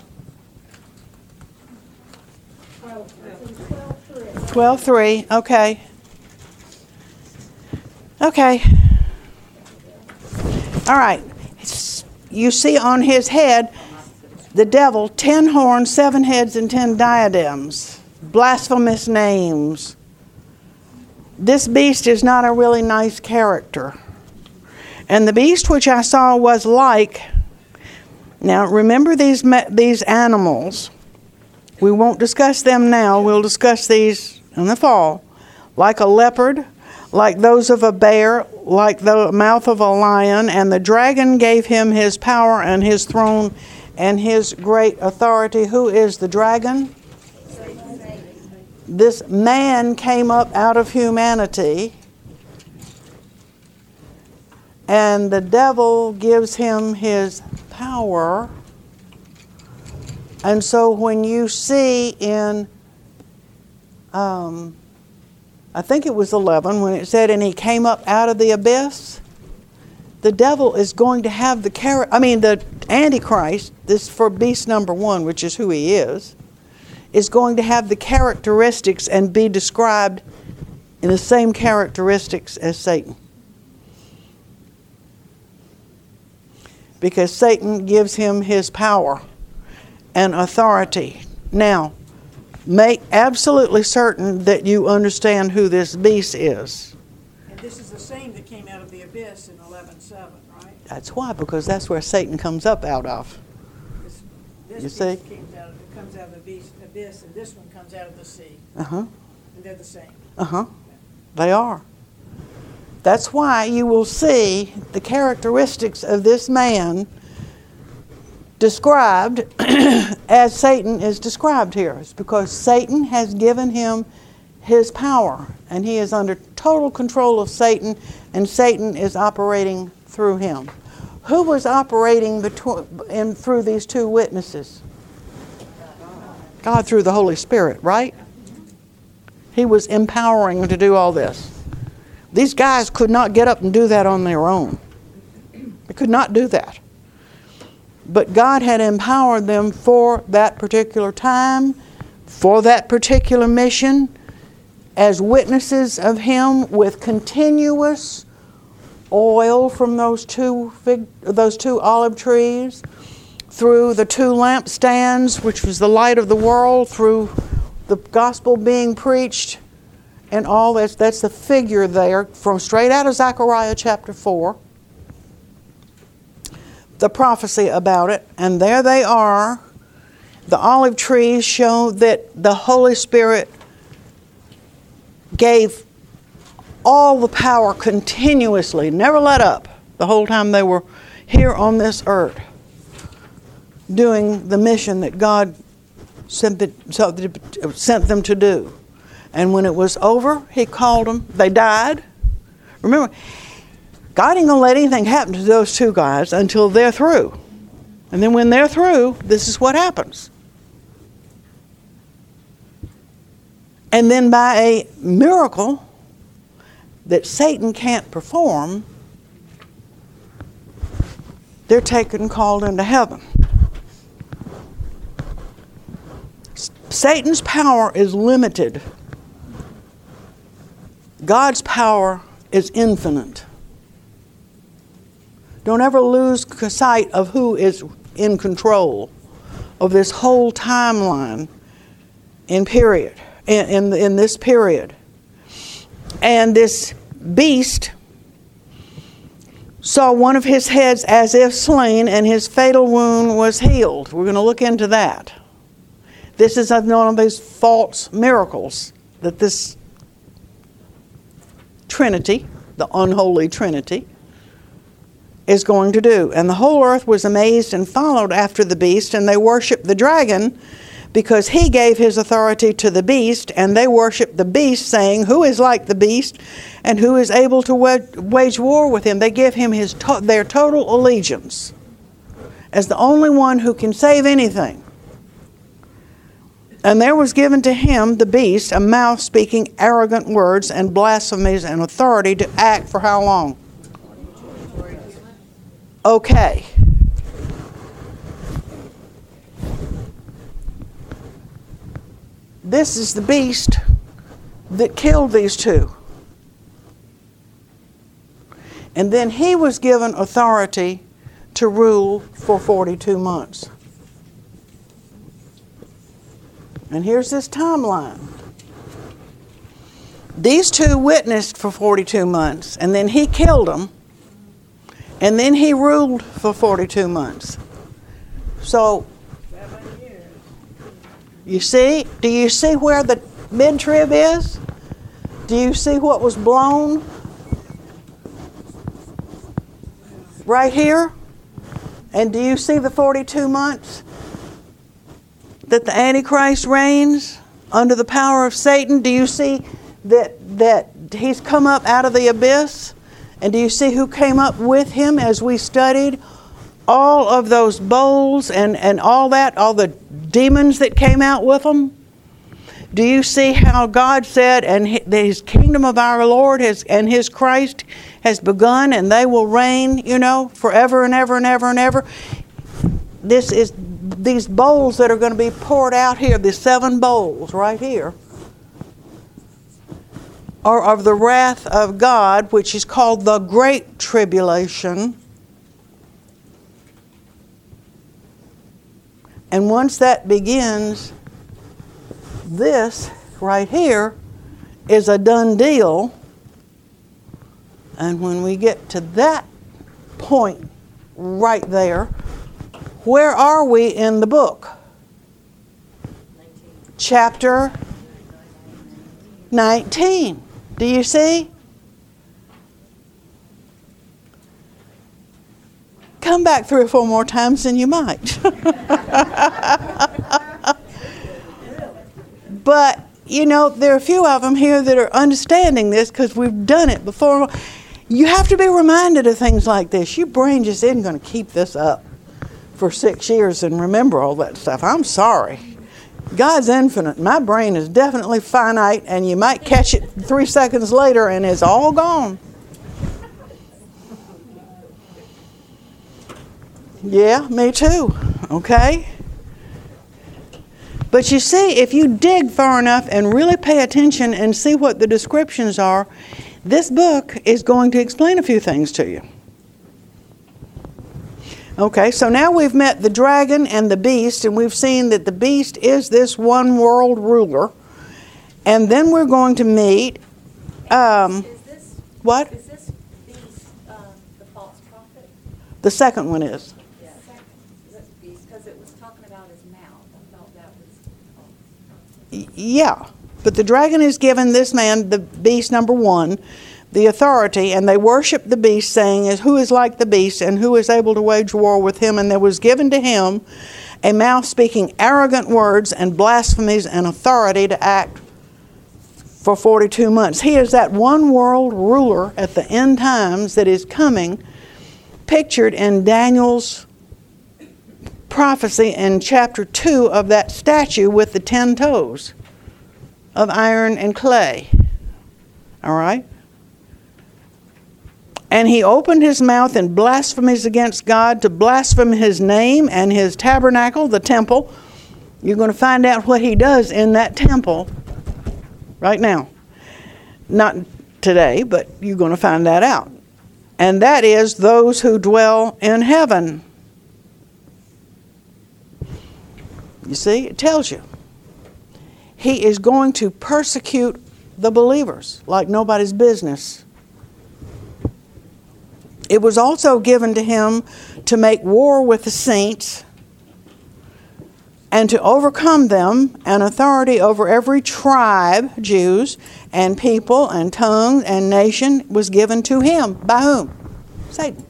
12:3. Okay. Okay. All right. You see on his head, the devil, 10 horns, 7 heads, and 10 diadems. Blasphemous names. This beast is not a really nice character. And the beast which I saw was like... Now, remember these animals. We won't discuss them now. We'll discuss these in the fall. Like a leopard, like those of a bear, like the mouth of a lion, and the dragon gave him his power and his throne and his great authority. Who is the dragon? This man came up out of humanity, and the devil gives him his power. And so when you see in, I think it was 11, when it said, and he came up out of the abyss, the devil is going to have the Antichrist, this for beast number 1, which is who he is going to have the characteristics and be described in the same characteristics as Satan. Because Satan gives him his power and authority. Now, make absolutely certain that you understand who this beast is. And this is the same that came out of the abyss in 11:7, right? That's why, because that's where Satan comes up out of. This You see? beast comes out of the abyss, and this one comes out of the sea. Uh-huh. And they're the same. Uh-huh. They are. That's why you will see the characteristics of this man described as Satan is described here. It's because Satan has given him his power, and he is under total control of Satan, and Satan is operating through him. Who was operating through these two witnesses? God through the Holy Spirit, right? He was empowering them to do all this. These guys could not get up and do that on their own. They could not do that. But God had empowered them for that particular time, for that particular mission, as witnesses of Him, with continuous oil from those two olive trees, through the two lampstands, which was the light of the world, through the gospel being preached, and all this. That's the figure there from straight out of Zechariah chapter 4. The prophecy about it, and there they are. The olive trees show that the Holy Spirit gave all the power continuously, never let up, the whole time they were here on this earth, doing the mission that God sent them to do. And when it was over, He called them. They died. Remember, God ain't going to let anything happen to those two guys until they're through. And then when they're through, this is what happens. And then by a miracle that Satan can't perform, they're taken and called into heaven. Satan's power is limited. God's power is infinite. Don't ever lose sight of who is in control of this whole timeline in this period. And this beast saw one of his heads as if slain, and his fatal wound was healed. We're going to look into that. This is one of these false miracles that this Trinity, the unholy Trinity, is going to do. And the whole earth was amazed and followed after the beast, and they worshiped the dragon because he gave his authority to the beast, and they worshiped the beast, saying, who is like the beast and who is able to wage war with him? They give him their total allegiance as the only one who can save anything. And there was given to him, the beast, a mouth speaking arrogant words and blasphemies, and authority to act for how long? Okay. This is the beast that killed these two. And then he was given authority to rule for 42 months. And here's this timeline. These two witnessed for 42 months, and then he killed them, and then he ruled for 42 months. So, 7 years. You see? Do you see where the mid-trib is? Do you see what was blown? Right here? And do you see the 42 months that the Antichrist reigns under the power of Satan? Do you see that he's come up out of the abyss? And do you see who came up with him as we studied all of those bowls and all that, all the demons that came out with them? Do you see how God said, and his kingdom of our Lord and his Christ has begun, and they will reign, forever and ever and ever and ever? This is these bowls that are going to be poured out here, the 7 bowls right here, are of the wrath of God, which is called the Great Tribulation. And once that begins, this right here is a done deal. And when we get to that point right there, where are we in the book? 19. Chapter 19. Do you see? Come back 3 or 4 more times and you might. But, there are a few of them here that are understanding this because we've done it before. You have to be reminded of things like this. Your brain just isn't going to keep this up for 6 years and remember all that stuff. I'm sorry. God's infinite. My brain is definitely finite, and you might catch it 3 seconds later and it's all gone. Yeah, me too. Okay? But you see, if you dig far enough and really pay attention and see what the descriptions are, this book is going to explain a few things to you. Okay, so now we've met the dragon and the beast, and we've seen that the beast is this one world ruler. And then we're going to meet... Is this what? Is this beast the false prophet? The second one is. Yes. This beast, because it was talking about his mouth. I thought that was false. Yeah, but the dragon is given this man, the beast number 1, the authority, and they worship the beast, saying, who is like the beast, and who is able to wage war with him? And there was given to him a mouth speaking arrogant words and blasphemies and authority to act for 42 months. He is that one world ruler at the end times that is coming, pictured in Daniel's prophecy in chapter 2 of that statue with the 10 toes of iron and clay. All right? And he opened his mouth in blasphemies against God, to blaspheme his name and his tabernacle, the temple. You're going to find out what he does in that temple right now. Not today, but you're going to find that out. And that is those who dwell in heaven. You see, it tells you. He is going to persecute the believers like nobody's business. It was also given to him to make war with the saints and to overcome them, and authority over every tribe, Jews, and people, and tongue, and nation was given to him. By whom? Satan.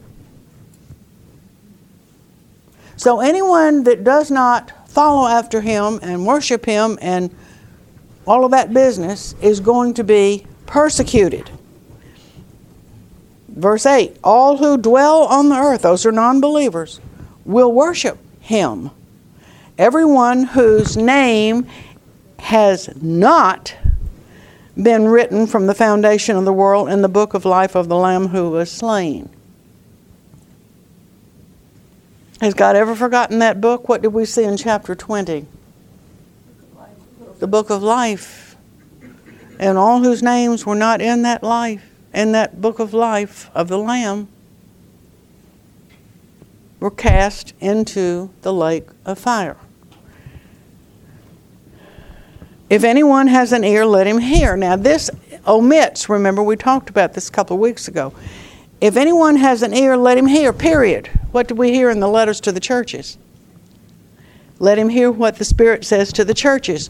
So anyone that does not follow after him and worship him and all of that business is going to be persecuted. Verse 8, all who dwell on the earth, those are non-believers, will worship him. Everyone whose name has not been written from the foundation of the world in the book of life of the Lamb who was slain. Has God ever forgotten that book? What did we see in chapter 20? The book of life. And all whose names were not in that life, in that book of life of the Lamb, were cast into the lake of fire. If anyone has an ear, let him hear. Now this omits, remember we talked about this a couple of weeks ago. If anyone has an ear, let him hear, period. What did we hear in the letters to the churches? Let him hear what the Spirit says to the churches.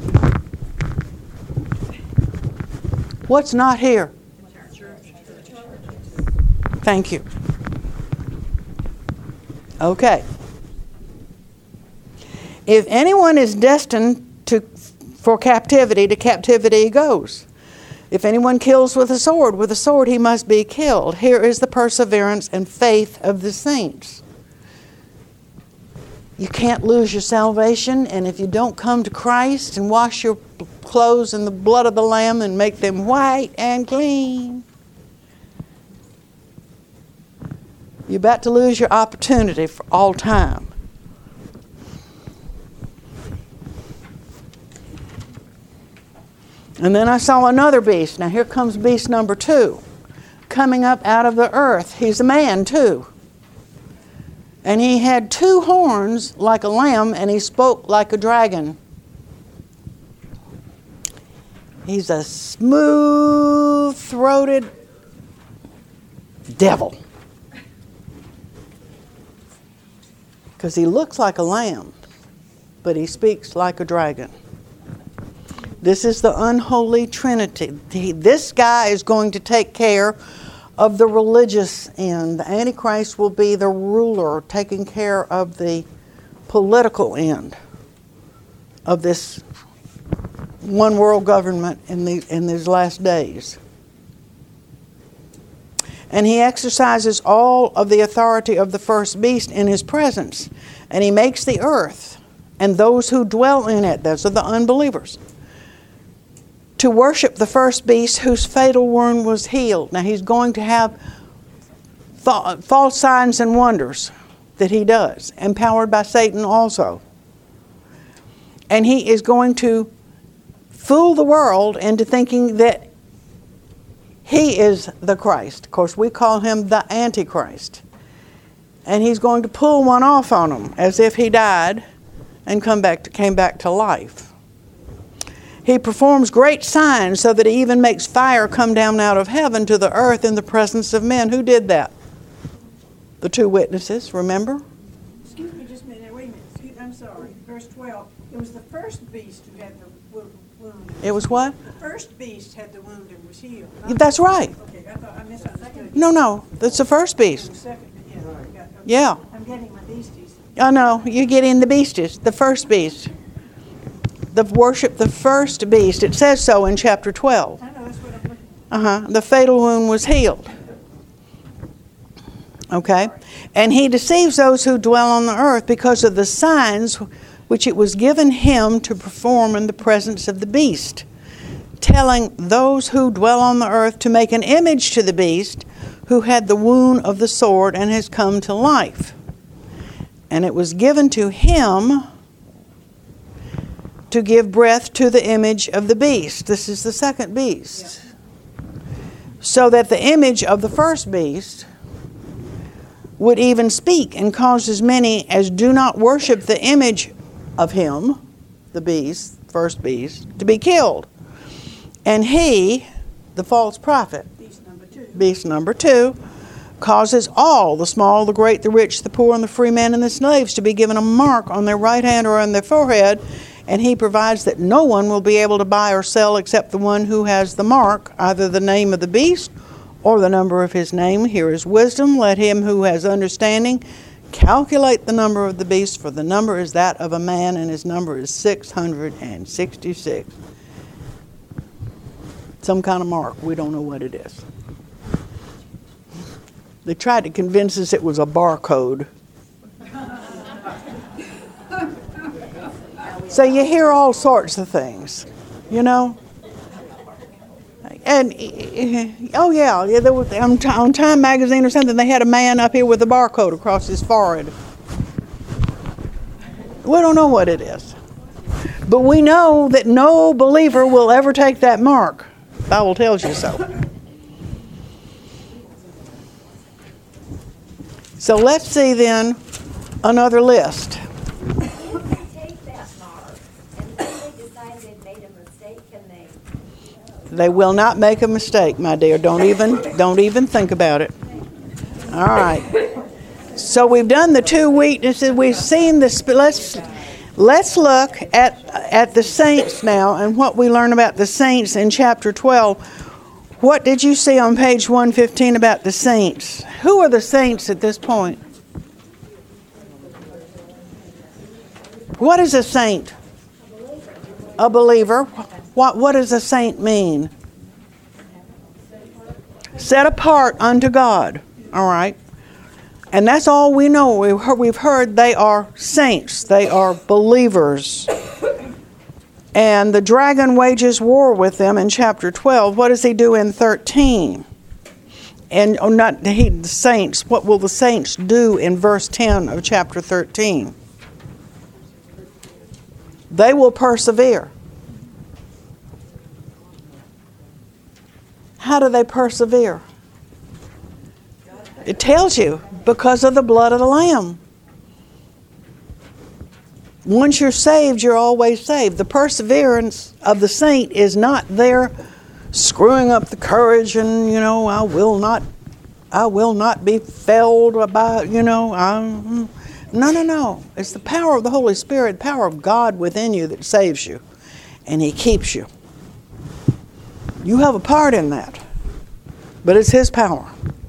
What's not here? Thank you. Okay. If anyone is destined for captivity, to captivity he goes. If anyone kills with a sword he must be killed. Here is the perseverance and faith of the saints. You can't lose your salvation, and if you don't come to Christ and wash your clothes in the blood of the Lamb and make them white and clean, you're about to lose your opportunity for all time. And then I saw another beast. Now here comes beast number 2, coming up out of the earth. He's a man too. And he had 2 horns like a lamb, and he spoke like a dragon. He's a smooth-throated devil. Because he looks like a lamb, but he speaks like a dragon. This is the unholy trinity. This guy is going to take care of the religious end. The Antichrist will be the ruler taking care of the political end of this one world government in these last days. And he exercises all of the authority of the first beast in his presence. And he makes the earth and those who dwell in it, those are the unbelievers, to worship the first beast whose fatal wound was healed. Now he's going to have false signs and wonders that he does, empowered by Satan also. And he is going to fool the world into thinking that he is the Christ. Of course, we call him the Antichrist. And he's going to pull one off on them as if he died and came back to life. He performs great signs so that he even makes fire come down out of heaven to the earth in the presence of men. Who did that? The 2 witnesses, remember? Excuse me just a minute. Wait a minute. I'm sorry. Verse 12. It was the first beast who had the wound. It was what? The first beast had the wound and was healed. That's right. Okay, I thought I misunderstood. No, that's the first beast. The second, yeah. Yeah. I'm getting my beasties. I know, you get in the beasties, the first beast. The worship the first beast. It says so in chapter 12. I know, that's what I'm looking for. The fatal wound was healed. Okay? And he deceives those who dwell on the earth because of the signs which it was given him to perform in the presence of the beast, telling those who dwell on the earth to make an image to the beast who had the wound of the sword and has come to life. And it was given to him to give breath to the image of the beast. This is the second beast. So that the image of the first beast would even speak and cause as many as do not worship the image of him, the beast, first beast, to be killed. And he, the false prophet, beast number 2, causes all, the small, the great, the rich, the poor, and the free man and the slaves to be given a mark on their right hand or on their forehead, and he provides that no one will be able to buy or sell except the one who has the mark, either the name of the beast or the number of his name. Here is wisdom. Let him who has understanding calculate the number of the beast, for the number is that of a man, and his number is 666. Some kind of mark. We don't know what it is. They tried to convince us it was a barcode. So you hear all sorts of things, you know. And, oh yeah, there was, on Time Magazine or something, they had a man up here with a barcode across his forehead. We don't know what it is. But we know that no believer will ever take that mark. The Bible tells you so. So let's see then another list. Take that mark, and then they decide they've made a mistake, can they? They will not make a mistake, my dear. Don't even think about it. All right. So we've done the 2 weaknesses. We've seen this. Let's look at the saints now and what we learn about the saints in chapter 12. What did you see on page 115 about the saints? Who are the saints at this point? What is a saint? A believer. What does a saint mean? Set apart unto God. All right. And that's all we know. We've heard they are saints. They are believers. And the dragon wages war with them in chapter 12. What does he do in 13? And the saints. What will the saints do in verse 10 of chapter 13? They will persevere. How do they persevere? It tells you, because of the blood of the Lamb. Once you're saved, you're always saved. The perseverance of the saint is not there screwing up the courage and, I will not be felled by, No. It's the power of the Holy Spirit, the power of God within you that saves you. And He keeps you. You have a part in that. But it's His power.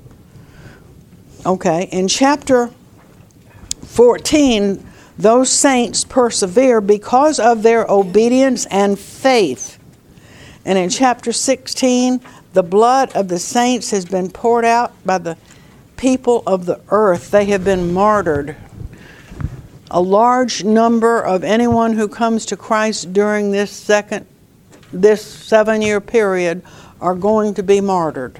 Okay, in chapter 14, those saints persevere because of their obedience and faith. And in chapter 16, the blood of the saints has been poured out by the people of the earth. They have been martyred. A large number of anyone who comes to Christ during this 7-year period are going to be martyred.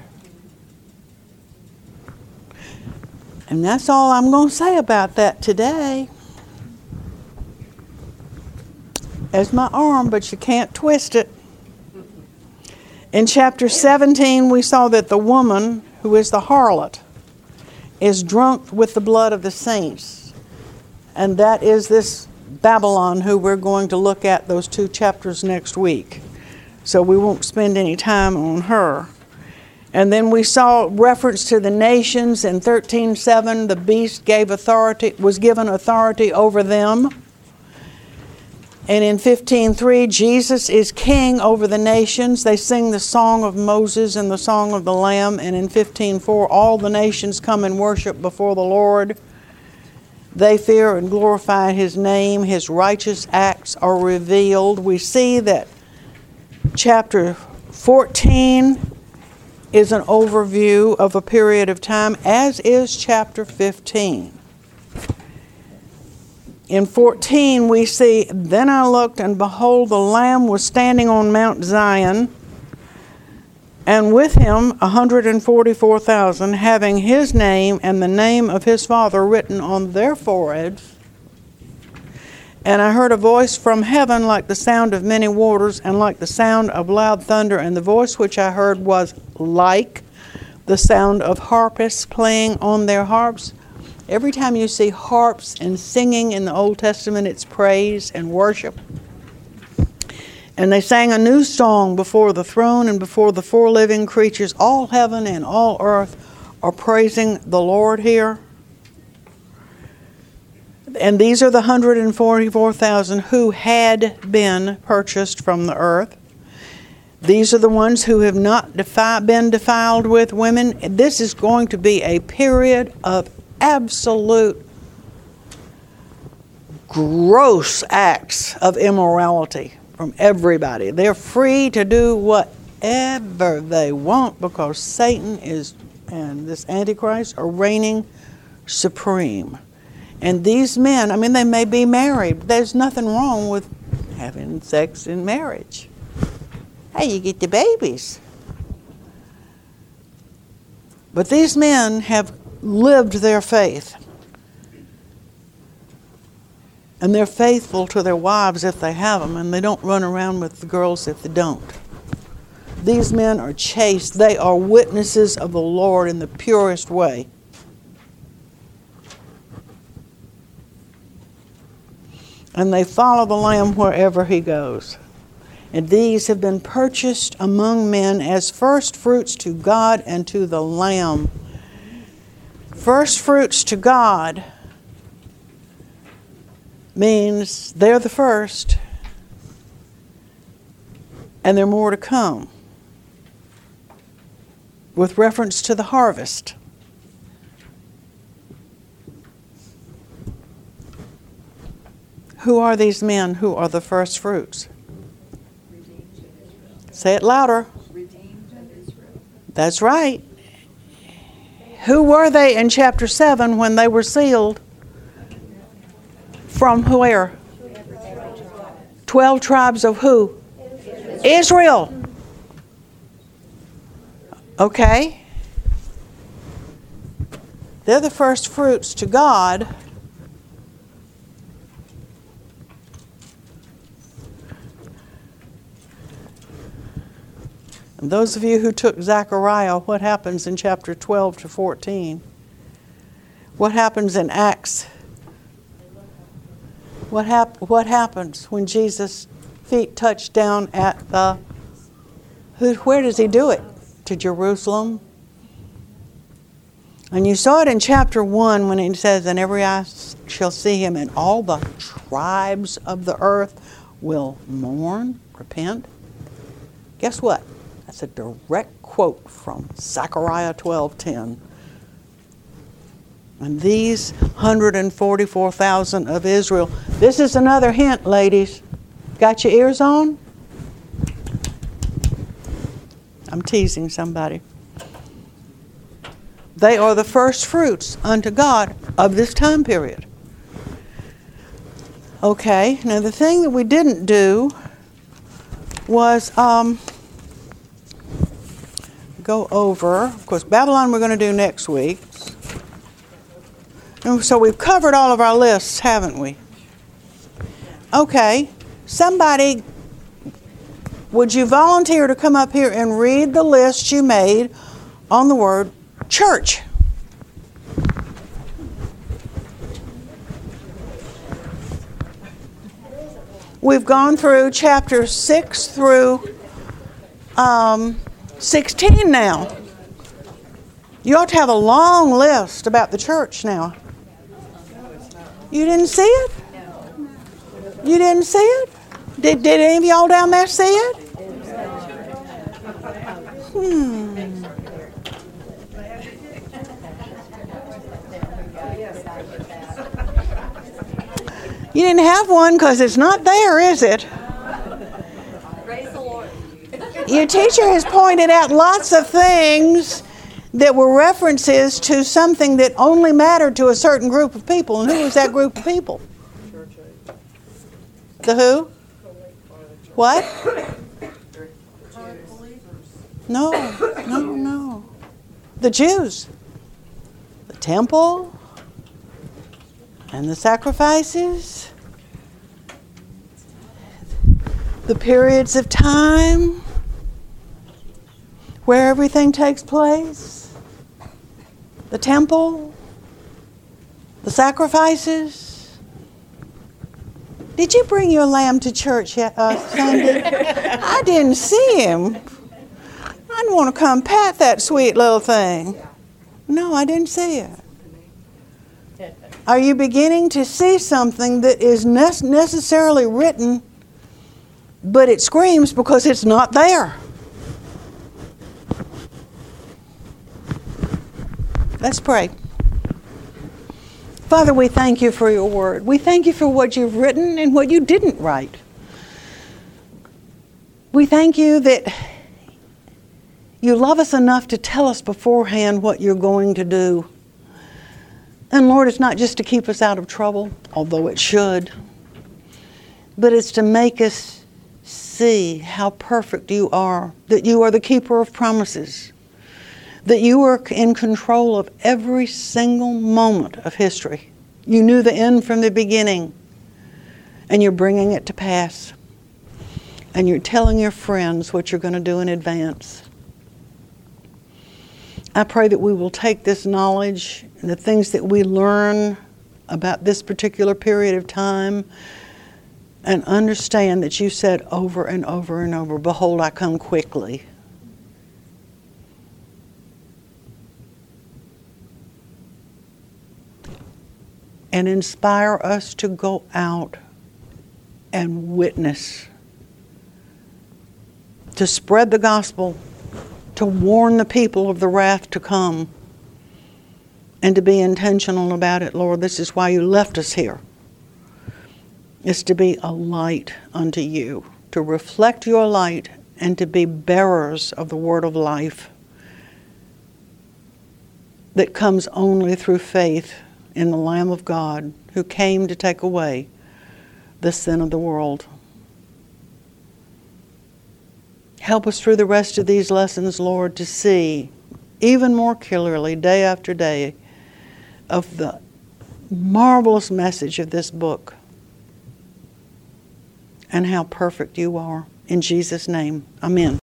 And that's all I'm going to say about that today. There's my arm, but you can't twist it. In chapter 17, we saw that the woman, who is the harlot, is drunk with the blood of the saints. And that is this Babylon, who we're going to look at those 2 chapters next week. So we won't spend any time on her. And then we saw reference to the nations in 13:7. The beast was given authority over them. And in 15:3, Jesus is king over the nations. They sing the song of Moses and the song of the Lamb. And in 15:4, all the nations come and worship before the Lord. They fear and glorify His name. His righteous acts are revealed. We see that chapter 14 is an overview of a period of time, as is chapter 15. In 14 we see, "Then I looked, and behold, the Lamb was standing on Mount Zion, and with Him 144,000, having His name and the name of His Father written on their foreheads. And I heard a voice from heaven like the sound of many waters and like the sound of loud thunder. And the voice which I heard was like the sound of harpists playing on their harps." Every time you see harps and singing in the Old Testament, it's praise and worship. "And they sang a new song before the throne and before the 4 living creatures. All heaven and all earth are praising the Lord here." And these are the 144,000 who had been purchased from the earth. These are the ones who have not been defiled with women. This is going to be a period of absolute gross acts of immorality from everybody. They're free to do whatever they want because Satan and this Antichrist are reigning supreme. And these men, they may be married. There's nothing wrong with having sex in marriage. Hey, you get the babies. But these men have lived their faith. And they're faithful to their wives if they have them, and they don't run around with the girls if they don't. These men are chaste. They are witnesses of the Lord in the purest way. And they follow the Lamb wherever He goes. And these have been purchased among men as first fruits to God and to the Lamb. First fruits to God means they're the first, and there are more to come with reference to the harvest. Who are these men who are the first fruits? Say it louder. That's right. Who were they in chapter 7 when they were sealed? From where? 12 tribes of who? Israel. Okay. They're the first fruits to God. And those of you who took Zechariah, what happens in chapter 12 to 14? What happens in Acts? What happens when Jesus' feet touch down at the... Where does he do it? To Jerusalem. And you saw it in chapter 1 when he says, and every eye shall see him, and all the tribes of the earth will mourn, repent. Guess what? That's a direct quote from Zechariah 12:10. And these 144,000 of Israel. This is another hint, ladies. Got your ears on? I'm teasing somebody. They are the first fruits unto God of this time period. Okay, now the thing that we didn't do was go over, of course, Babylon we're going to do next week. And so we've covered all of our lists, haven't we? Okay, somebody, would you volunteer to come up here and read the list you made on the word church? We've gone through chapter 6 through 16 now. You ought to have a long list about the church now. You didn't see it? You didn't see it? Did any of y'all down there see it? You didn't have one because it's not there, is it? Praise the Lord. Your teacher has pointed out lots of things that were references to something that only mattered to a certain group of people. And who was that group of people? The who? What? No. The Jews. The temple and the sacrifices. The periods of time where everything takes place. The temple, the sacrifices. Did you bring your lamb to church yet, Sandy? I didn't see him. I didn't want to come pat that sweet little thing. No, I didn't see it. Are you beginning to see something that is necessarily written, but it screams because it's not there? Let's pray. Father, we thank you for your word. We thank you for what you've written and what you didn't write. We thank you that you love us enough to tell us beforehand what you're going to do. And Lord, it's not just to keep us out of trouble, although it should, but it's to make us see how perfect you are, that you are the keeper of promises, that you are in control of every single moment of history. You knew the end from the beginning, and you're bringing it to pass. And you're telling your friends what you're going to do in advance. I pray that we will take this knowledge and the things that we learn about this particular period of time and understand that you said over and over and over, behold, I come quickly. and inspire us to go out and witness, to spread the gospel, to warn the people of the wrath to come, and to be intentional about it, Lord. This is why you left us here. It's to be a light unto you, to reflect your light, and to be bearers of the word of life that comes only through faith in the Lamb of God who came to take away the sin of the world. Help us through the rest of these lessons, Lord, to see even more clearly, day after day, of the marvelous message of this book and how perfect you are. In Jesus' name, amen.